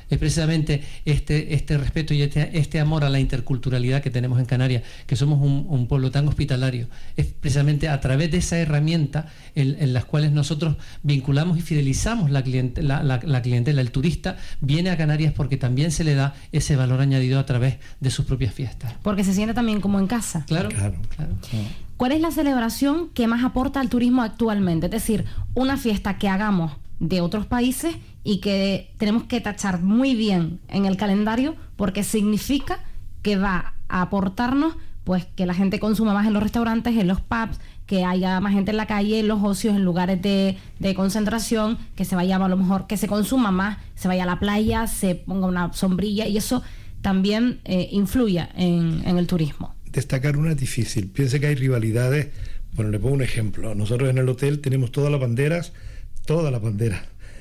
L: Es precisamente este, este respeto y este, este amor a la interculturalidad que tenemos en Canarias, que somos un, un pueblo tan hospitalario. Es precisamente a través de esa herramienta en, en las cuales nosotros vinculamos y fidelizamos la, cliente, la, la, la clientela. El turista viene a Canarias porque también se le da ese valor añadido a través de sus propias fiestas.
B: Porque se siente también como en casa.
L: Claro, claro, claro.
B: ¿Cuál es la celebración que más aporta al turismo actualmente? Es decir, una fiesta que hagamos de otros países y que tenemos que tachar muy bien en el calendario porque significa que va a aportarnos pues que la gente consuma más en los restaurantes, en los pubs, que haya más gente en la calle, en los ocios, en lugares de, de concentración, que se vaya a lo mejor, que se consuma más, se vaya a la playa, se ponga una sombrilla y eso también eh, influye en, en el turismo.
K: Destacar una es difícil. Piense que hay rivalidades. Bueno, le pongo un ejemplo. Nosotros en el hotel tenemos todas las banderas, todas las banderas.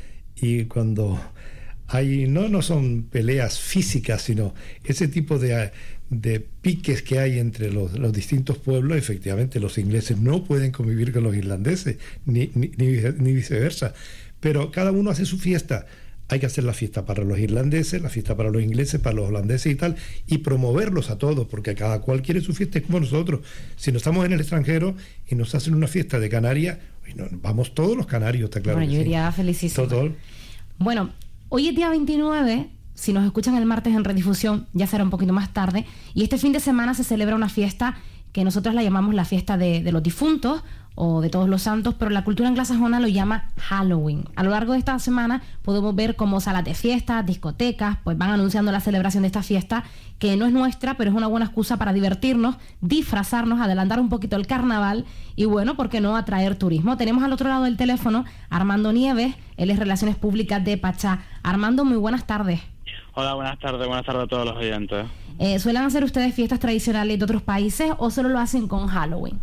K: Y cuando hay, no, no son peleas físicas, sino ese tipo de, de piques que hay entre los, los distintos pueblos, efectivamente los ingleses no pueden convivir con los irlandeses, ni, ni, ni viceversa. Pero cada uno hace su fiesta. Hay que hacer la fiesta para los irlandeses, la fiesta para los ingleses, para los holandeses y tal, y promoverlos a todos, porque cada cual quiere su fiesta, es como nosotros. Si no estamos en el extranjero y nos hacen una fiesta de Canarias, bueno, vamos todos los canarios, está claro.
B: Bueno, yo
K: sí.
B: iría felicísima.
K: Todo.
B: Bueno, hoy es día veintinueve, si nos escuchan el martes en redifusión, ya será un poquito más tarde, y este fin de semana se celebra una fiesta que nosotros la llamamos la fiesta de, de los difuntos, o de todos los santos, pero la cultura anglosajona lo llama Halloween. A lo largo de esta semana podemos ver cómo salas de fiestas, discotecas, pues van anunciando la celebración de esta fiesta, que no es nuestra, pero es una buena excusa para divertirnos, disfrazarnos, adelantar un poquito el carnaval y bueno, ¿por qué no atraer turismo? Tenemos al otro lado del teléfono a Armando Nieves, él es Relaciones Públicas de Pachá. Armando, muy buenas tardes.
P: Hola, buenas tardes, buenas tardes a todos los oyentes.
B: Eh, ¿Suelen hacer ustedes fiestas tradicionales de otros países o solo lo hacen con Halloween?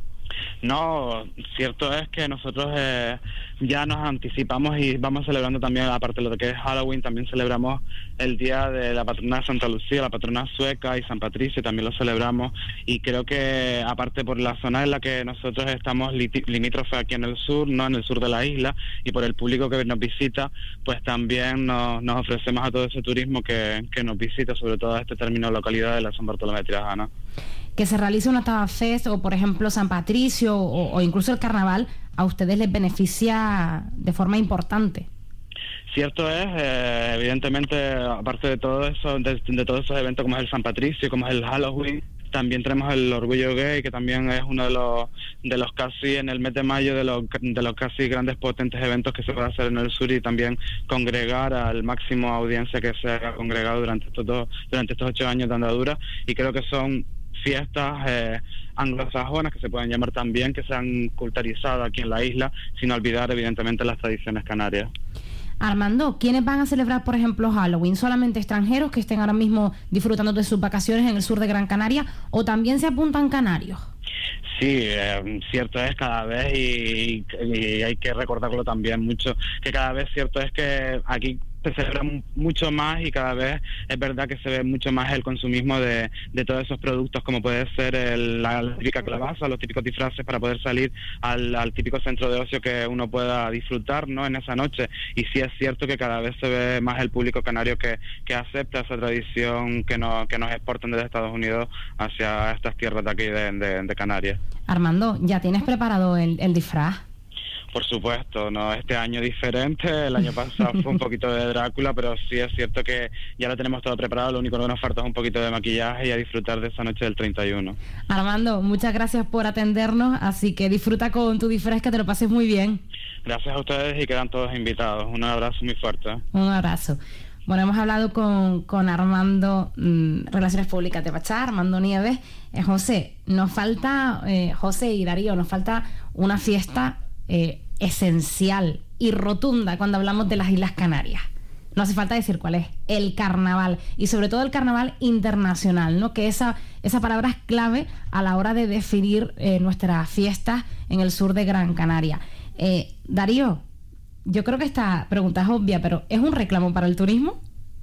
P: No, cierto es que nosotros eh, ya nos anticipamos y vamos celebrando también, aparte de lo que es Halloween, también celebramos el día de la patrona de Santa Lucía, la patrona sueca, y San Patricio también lo celebramos, y creo que aparte por la zona en la que nosotros estamos limítrofe aquí en el sur, no en el sur de la isla, y por el público que nos visita, pues también nos, nos ofrecemos a todo ese turismo que, que nos visita, sobre todo a este término de localidad de la San Bartolomé de Tirajana.
B: Que se realice una Tabafest o por ejemplo San Patricio o, o incluso el carnaval, a ustedes les beneficia de forma importante.
P: Cierto es, eh, evidentemente, aparte de todo eso, de, de todos esos eventos como es el San Patricio, como es el Halloween, también tenemos el Orgullo Gay, que también es uno de los de los casi en el mes de mayo de los de los casi grandes potentes eventos que se puede hacer en el sur, y también congregar al máximo audiencia que se ha congregado durante estos dos, durante estos ocho años de andadura, y creo que son fiestas eh, anglosajonas, que se pueden llamar también, que se han culturizado aquí en la isla, sin olvidar evidentemente las tradiciones canarias.
B: Armando, ¿quiénes van a celebrar, por ejemplo, Halloween? ¿Solamente extranjeros que estén ahora mismo disfrutando de sus vacaciones en el sur de Gran Canaria, o también se apuntan canarios?
P: Sí, eh, cierto es cada vez, y, y hay que recordarlo también mucho, que cada vez cierto es que aquí se celebra mucho más, y cada vez es verdad que se ve mucho más el consumismo de, de todos esos productos, como puede ser el, la, la típica calabaza, los típicos disfraces para poder salir al, al típico centro de ocio que uno pueda disfrutar, ¿no?, en esa noche. Y sí es cierto que cada vez se ve más el público canario que, que acepta esa tradición que, no, que nos exportan desde Estados Unidos hacia estas tierras de aquí de, de, de Canarias.
B: Armando, ¿ya tienes preparado el, el disfraz?
P: Por supuesto, no, este año diferente, el año pasado fue un poquito de Drácula, pero sí es cierto que ya lo tenemos todo preparado, lo único que nos falta es un poquito de maquillaje y a disfrutar de esa noche del treinta y uno.
B: Armando, muchas gracias por atendernos, así que disfruta con tu disfraz, que te lo pases muy bien.
P: Gracias a ustedes y quedan todos invitados. Un abrazo muy fuerte.
B: Un abrazo. Bueno, hemos hablado con, con Armando, mmm, Relaciones Públicas de Pachá, Armando Nieves. Eh, José, nos falta, eh, José y Darío, nos falta una fiesta eh, esencial y rotunda cuando hablamos de las Islas Canarias. No hace falta decir cuál es, el carnaval, y sobre todo el carnaval internacional, ¿no?, que esa, esa palabra es clave a la hora de definir eh, nuestras fiestas en el sur de Gran Canaria. Eh, Darío, yo creo que esta pregunta es obvia, pero ¿es un reclamo para el turismo?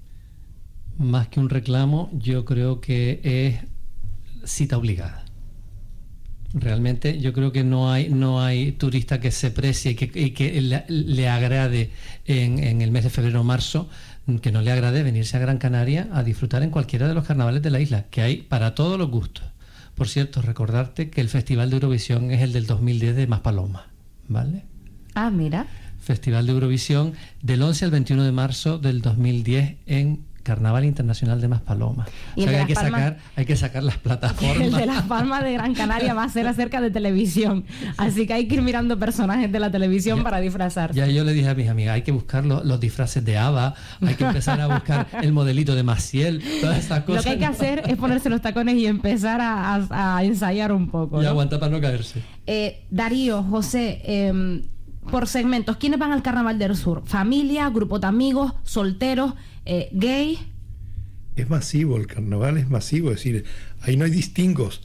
L: Más que un reclamo, yo creo que es cita obligada. Realmente yo creo que no hay no hay turista que se precie y que, y que le, le agrade en, en el mes de febrero o marzo que no le agrade venirse a Gran Canaria a disfrutar en cualquiera de los carnavales de la isla, que hay para todos los gustos. Por cierto, recordarte que el Festival de Eurovisión es el del dos mil diez de Maspalomas, ¿vale?
B: Ah, mira.
L: Festival de Eurovisión del once al veintiuno de marzo del dos mil diez en Carnaval Internacional de Maspalomas.
B: Y
L: o sea que hay que,
B: Palmas,
L: sacar, hay que sacar las plataformas.
B: El de Las Palmas de Gran Canaria va a ser acerca de televisión. Así que hay que ir mirando personajes de la televisión ya, para disfrazar.
L: Ya yo le dije a mis amigas, hay que buscar lo, los disfraces de ABBA, hay que empezar a buscar el modelito de Maciel, todas esas cosas.
B: Lo que hay que hacer es ponerse los tacones y empezar a, a, a ensayar un poco.
L: Y
B: ¿no?
L: aguantar para no caerse.
B: Eh, Darío, José, eh, por segmentos, ¿quiénes van al Carnaval del Sur? ¿Familia, grupo de amigos, solteros, eh, gay?
K: Es masivo, el carnaval es masivo, es decir, ahí no hay distingos.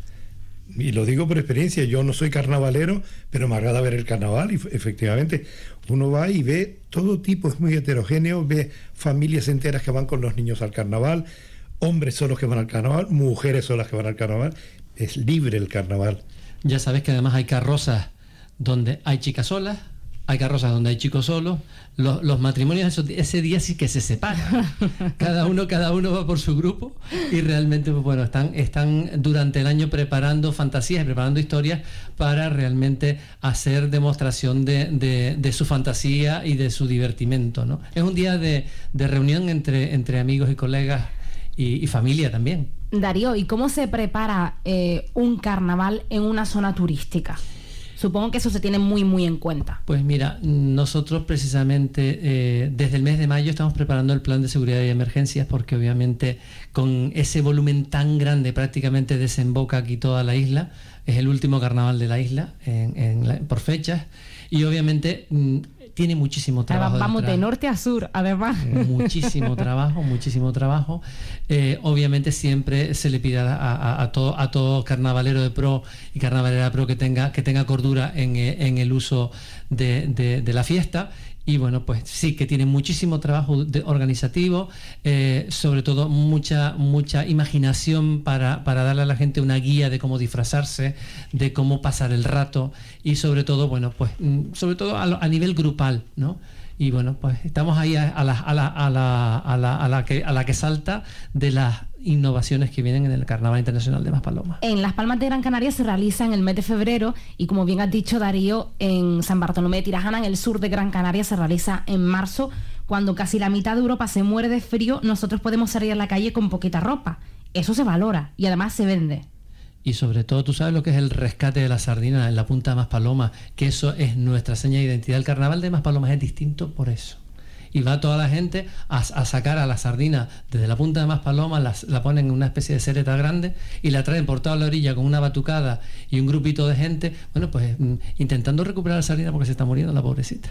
K: Y lo digo por experiencia, yo no soy carnavalero, pero me agrada ver el carnaval y efectivamente uno va y ve todo tipo, es muy heterogéneo, ve familias enteras que van con los niños al carnaval, hombres son los que van al carnaval, mujeres son las que van al carnaval, es libre el carnaval.
L: Ya sabes que además hay carrozas donde hay chicas solas, hay carrozas donde hay chicos solos, los, los matrimonios ese día sí que se separan, cada uno cada uno va por su grupo y realmente pues bueno, están, están durante el año preparando fantasías y preparando historias para realmente hacer demostración de, de, de su fantasía y de su divertimento, ¿no? Es un día de, de reunión entre, entre amigos y colegas y, y familia también.
B: Darío, ¿y cómo se prepara eh, un carnaval en una zona turística? Supongo que eso se tiene muy, muy en cuenta.
L: Pues mira, nosotros precisamente eh, desde el mes de mayo estamos preparando el plan de seguridad y emergencias porque obviamente con ese volumen tan grande prácticamente desemboca aquí toda la isla. Es el último carnaval de la isla en, en la, por fechas y obviamente mm, tiene muchísimo trabajo.
B: Vamos
L: detrás.
B: de norte a sur, además.
L: Muchísimo trabajo, muchísimo trabajo. Eh, obviamente siempre se le pide a, a, a, todo, a todo carnavalero de pro y carnavalera pro que tenga, que tenga cordura en, en el uso de, de, de la fiesta. Y bueno, pues sí que tiene muchísimo trabajo de, organizativo, eh, sobre todo mucha mucha imaginación para, para darle a la gente una guía de cómo disfrazarse, de cómo pasar el rato y sobre todo, bueno, pues sobre todo a, a nivel grupal, ¿no? Y bueno, pues estamos ahí a, a, la, a, la, a, la, a, la, a, la que, a la que salta de las innovaciones que vienen en el Carnaval Internacional de Maspalomas.
B: En Las Palmas de Gran Canaria se realiza en el mes de febrero y como bien has dicho, Darío, en San Bartolomé de Tirajana, en el sur de Gran Canaria, se realiza en marzo, cuando casi la mitad de Europa se muere de frío. Nosotros podemos salir a la calle con poquita ropa. Eso se valora y además se vende.
L: Y sobre todo, tú sabes lo que es el rescate de la sardina en la punta de Maspalomas, que eso es nuestra seña de identidad. El carnaval de Maspalomas es distinto por eso. Y va toda la gente a, a sacar a la sardina desde la punta de Maspalomas, la, la ponen en una especie de sereta grande y la traen por toda la orilla con una batucada y un grupito de gente, bueno, pues mm, intentando recuperar la sardina porque se está muriendo la pobrecita.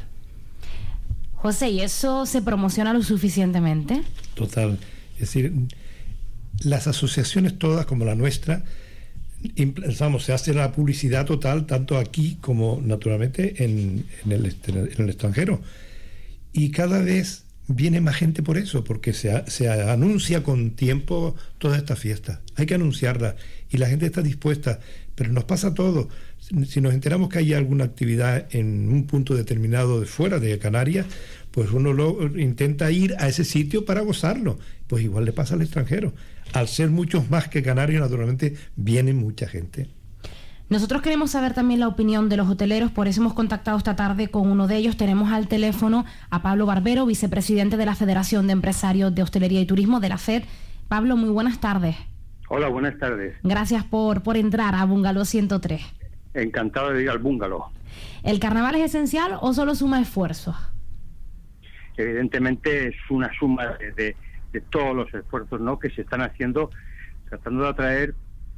B: José, ¿y eso se promociona lo suficientemente?
K: Total. Es decir, las asociaciones todas como la nuestra, vamos, se hace la publicidad total tanto aquí como naturalmente en, en, el, en el extranjero y cada vez viene más gente por eso, porque se, se anuncia con tiempo toda esta fiesta, hay que anunciarla y la gente está dispuesta, pero nos pasa todo. Si nos enteramos que hay alguna actividad en un punto determinado de fuera de Canarias, pues uno lo intenta ir a ese sitio para gozarlo. Pues igual le pasa al extranjero. Al ser muchos más que canarios, naturalmente, viene mucha gente.
B: Nosotros queremos saber también la opinión de los hoteleros, por eso hemos contactado esta tarde con uno de ellos. Tenemos al teléfono a Pablo Barbero, vicepresidente de la Federación de Empresarios de Hostelería y Turismo, de la F E D. Pablo, muy buenas tardes.
Q: Hola, buenas tardes.
B: Gracias por, por entrar a Bungalow ciento tres.
Q: Encantado de ir al bungalow.
B: ¿El carnaval es esencial o solo suma esfuerzos?
Q: Evidentemente es una suma de, de, de todos los esfuerzos, ¿no?, que se están haciendo, tratando de atraer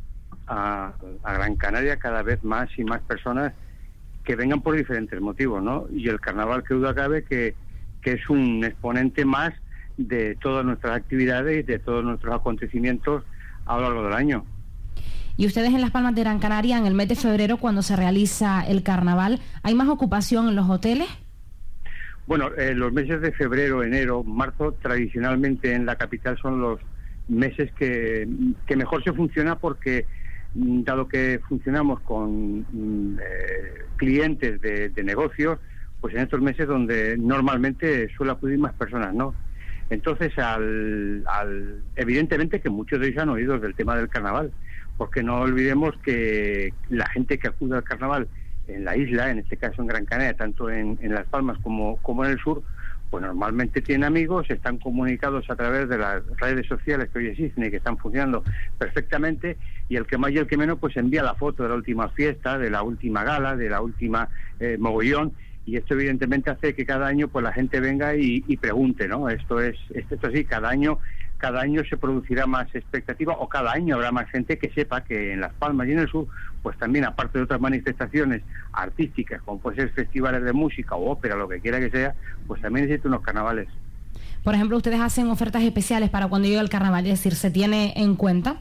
Q: a, a Gran Canaria cada vez más y más personas que vengan por diferentes motivos, ¿no? Y el carnaval, que duda cabe, que, que es un exponente más de todas nuestras actividades y de todos nuestros acontecimientos a lo largo del año.
B: Y ustedes en Las Palmas de Gran Canaria, en el mes de febrero, cuando se realiza el carnaval, ¿hay más ocupación en los hoteles?
Q: Bueno, eh, los meses de febrero, enero, marzo, tradicionalmente en la capital son los meses que, que mejor se funciona porque, dado que funcionamos con eh, clientes de, de negocios, pues en estos meses donde normalmente suele acudir más personas, ¿no? Entonces, al, al, evidentemente que muchos de ellos han oído del tema del carnaval, porque no olvidemos que la gente que acude al carnaval en la isla, en este caso en Gran Canaria, tanto en, en Las Palmas como, como en el sur, pues normalmente tienen amigos, están comunicados a través de las redes sociales que hoy existen y que están funcionando perfectamente, y el que más y el que menos pues envía la foto de la última fiesta, de la última gala, de la última eh, mogollón, y esto evidentemente hace que cada año pues la gente venga y, y pregunte, ¿no? Esto es, esto, esto sí, cada año cada año se producirá más expectativa, o cada año habrá más gente que sepa que en Las Palmas y en el sur, pues también, aparte de otras manifestaciones artísticas, como puede ser festivales de música o ópera, lo que quiera que sea, pues también existen unos carnavales.
B: Por ejemplo, ¿ustedes hacen ofertas especiales para cuando llega el carnaval? Es decir, ¿se tiene en cuenta?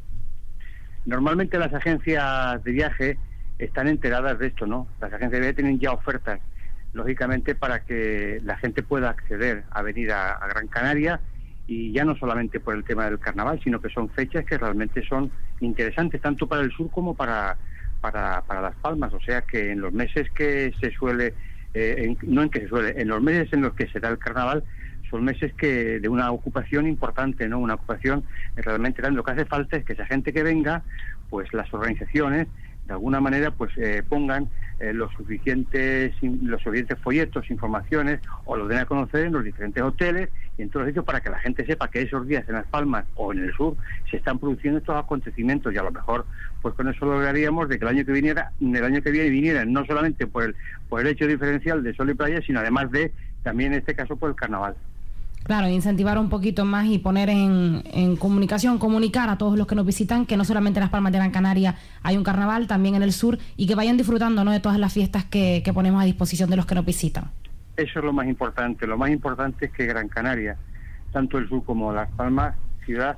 Q: Normalmente las agencias de viaje están enteradas de esto, ¿no? Las agencias de viaje tienen ya ofertas, lógicamente, para que la gente pueda acceder a venir a, a Gran Canaria, y ya no solamente por el tema del carnaval, sino que son fechas que realmente son interesantes, tanto para el sur como para, para, para Las Palmas. O sea que en los meses que se suele, eh, en, no en que se suele, en los meses en los que se da el carnaval, son meses que de una ocupación importante, ¿no? Una ocupación realmente grande. Lo que hace falta es que esa gente que venga, pues las organizaciones, de alguna manera, pues eh, pongan eh, los suficientes los suficientes folletos, informaciones, o los den a conocer en los diferentes hoteles y en todos los sitios, para que la gente sepa que esos días en Las Palmas o en el sur se están produciendo estos acontecimientos, y a lo mejor pues con eso lograríamos de que el año que viniera, el año que viene vinieran no solamente por el por el hecho diferencial de sol y playa, sino además de también en este caso por el carnaval.
B: Claro, incentivar un poquito más y poner en, en comunicación, comunicar a todos los que nos visitan que no solamente en Las Palmas de Gran Canaria hay un carnaval, también en el sur, y que vayan disfrutando, ¿no?, de todas las fiestas que, que ponemos a disposición de los que nos visitan.
Q: Eso es lo más importante. Lo más importante es que Gran Canaria, tanto el sur como Las Palmas, ciudad,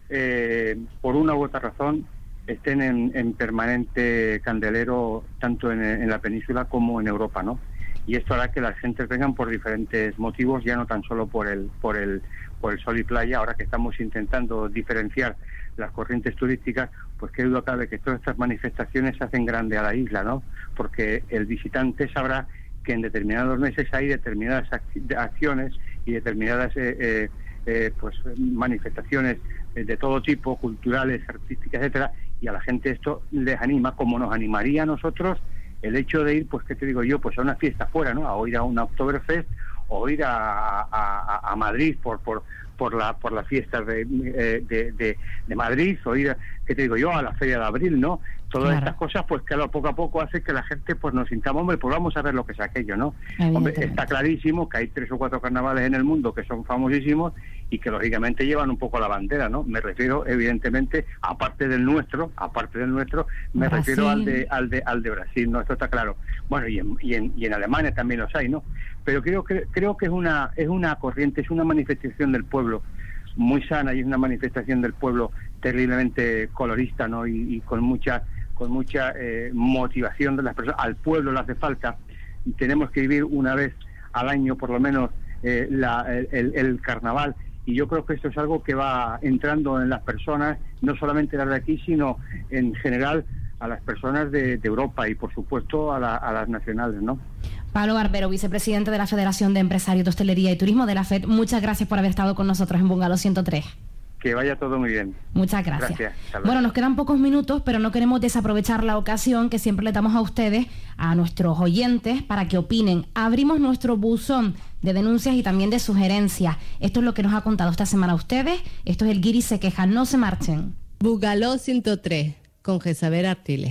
Q: eh, por una u otra razón, estén en, en permanente candelero, tanto en, en la península como en Europa, ¿no? Y esto hará que las gentes vengan por diferentes motivos, ya no tan solo por el por el por el sol y playa. Ahora que estamos intentando diferenciar las corrientes turísticas, pues qué duda cabe que todas estas manifestaciones hacen grande a la isla, ¿no? Porque el visitante sabrá que en determinados meses hay determinadas acciones y determinadas eh, eh, eh, pues manifestaciones de todo tipo, culturales, artísticas, etcétera, y a la gente esto les anima, como nos animaría a nosotros el hecho de ir, pues qué te digo yo, pues a una fiesta fuera, ¿no? A ir a una Oktoberfest, o ir a, a, a Madrid por por por la por las fiestas de, de, de, de Madrid, o ir, a, qué te digo yo, a la Feria de Abril, ¿no? Todas claro. Estas cosas, pues que poco a poco hace que la gente pues nos sintamos, hombre, pues vamos a ver lo que es aquello, ¿no? Hombre, está clarísimo que hay tres o cuatro carnavales en el mundo que son famosísimos y que lógicamente llevan un poco la bandera, ¿no? Me refiero, evidentemente, aparte del nuestro, aparte del nuestro, me Brasil. refiero al de al de al de Brasil, ¿no? Esto está claro. Bueno, y en, y en y en Alemania también los hay, ¿no? Pero creo que creo que es una es una corriente, es una manifestación del pueblo muy sana, y es una manifestación del pueblo terriblemente colorista, ¿no? Y, y con mucha con mucha eh, motivación de las personas. Al pueblo le hace falta. Tenemos que vivir una vez al año, por lo menos, eh, la, el, el carnaval. Y yo creo que esto es algo que va entrando en las personas, no solamente las de aquí, sino en general a las personas de, de Europa y, por supuesto, a, la, a las nacionales, ¿no?
B: Pablo Barbero, vicepresidente de la Federación de Empresarios de Hostelería y Turismo de la F E D, muchas gracias por haber estado con nosotros en Bungalow ciento tres.
Q: Que vaya todo muy bien.
B: Muchas gracias.
Q: Gracias.
B: Bueno, nos quedan pocos minutos, pero no queremos desaprovechar la ocasión que siempre le damos a ustedes, a nuestros oyentes, para que opinen. Abrimos nuestro buzón de denuncias y también de sugerencias. Esto es lo que nos ha contado esta semana a ustedes. Esto es el Guiri se queja. No se marchen.
R: Bungalow ciento tres, con Jezabel Artiles.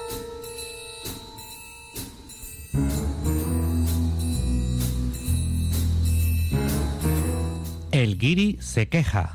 I: El Guiri se queja.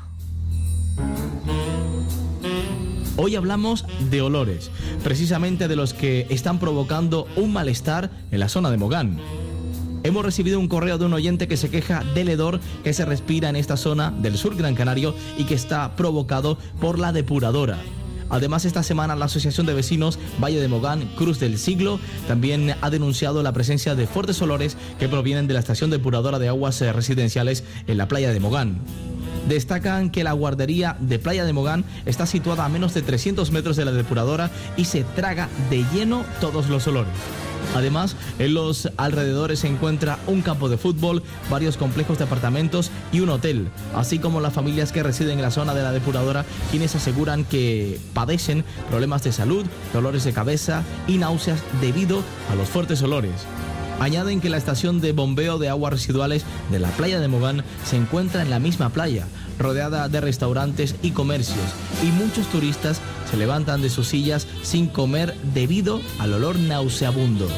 I: Hoy hablamos de olores, precisamente de los que están provocando un malestar en la zona de Mogán. Hemos recibido un correo de un oyente que se queja del hedor que se respira en esta zona del sur gran canario y que está provocado por la depuradora. Además, esta semana la Asociación de Vecinos Valle de Mogán, Cruz del Siglo, también ha denunciado la presencia de fuertes olores que provienen de la estación depuradora de aguas residenciales en la playa de Mogán. Destacan que la guardería de Playa de Mogán está situada a menos de trescientos metros de la depuradora y se traga de lleno todos los olores. Además, en los alrededores se encuentra un campo de fútbol, varios complejos de apartamentos y un hotel, así como las familias que residen en la zona de la depuradora, quienes aseguran que padecen problemas de salud, dolores de cabeza y náuseas debido a los fuertes olores. Añaden que la estación de bombeo de aguas residuales de la playa de Mogán se encuentra en la misma playa, rodeada de restaurantes y comercios, y muchos turistas se levantan de sus sillas sin comer debido al olor nauseabundo.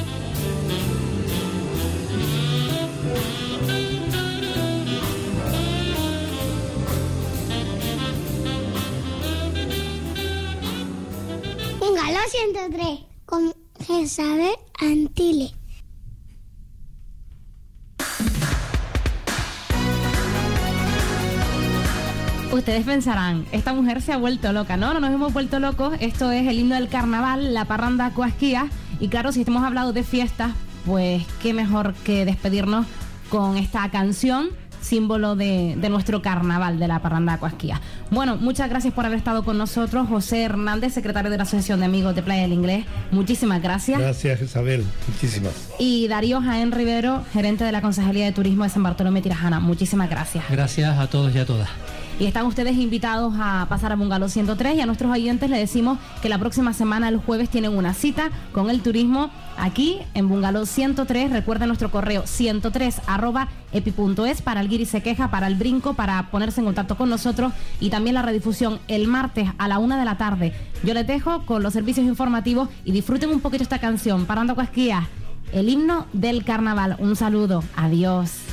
C: Bungalow ciento tres con Jezabel Artiles.
B: Ustedes pensarán, esta mujer se ha vuelto loca. No, no nos hemos vuelto locos. Esto es el himno del carnaval, la parranda Coasquías. Y claro, si hemos hablado de fiestas, pues qué mejor que despedirnos con esta canción, símbolo de, de nuestro carnaval, de la parranda Coasquías. Bueno, muchas gracias por haber estado con nosotros. José Hernández, secretario de la Asociación de Amigos de Playa del Inglés, muchísimas gracias.
K: Gracias, Isabel, muchísimas.
B: Y Darío Jaén Rivero, gerente de la Concejalía de Turismo de San Bartolomé Tirajana, muchísimas gracias.
L: Gracias a todos y a todas.
B: Y están ustedes invitados a pasar a Bungalow ciento tres, y a nuestros oyentes les decimos que la próxima semana, el jueves, tienen una cita con el turismo aquí en Bungalow ciento tres. Recuerden nuestro correo ciento tres arroba epi punto es para el guiri se queja, para el brinco, para ponerse en contacto con nosotros, y también la redifusión el martes a la una de la tarde. Yo les dejo con los servicios informativos y disfruten un poquito esta canción, Parranda Coasquías, el himno del carnaval. Un saludo, adiós.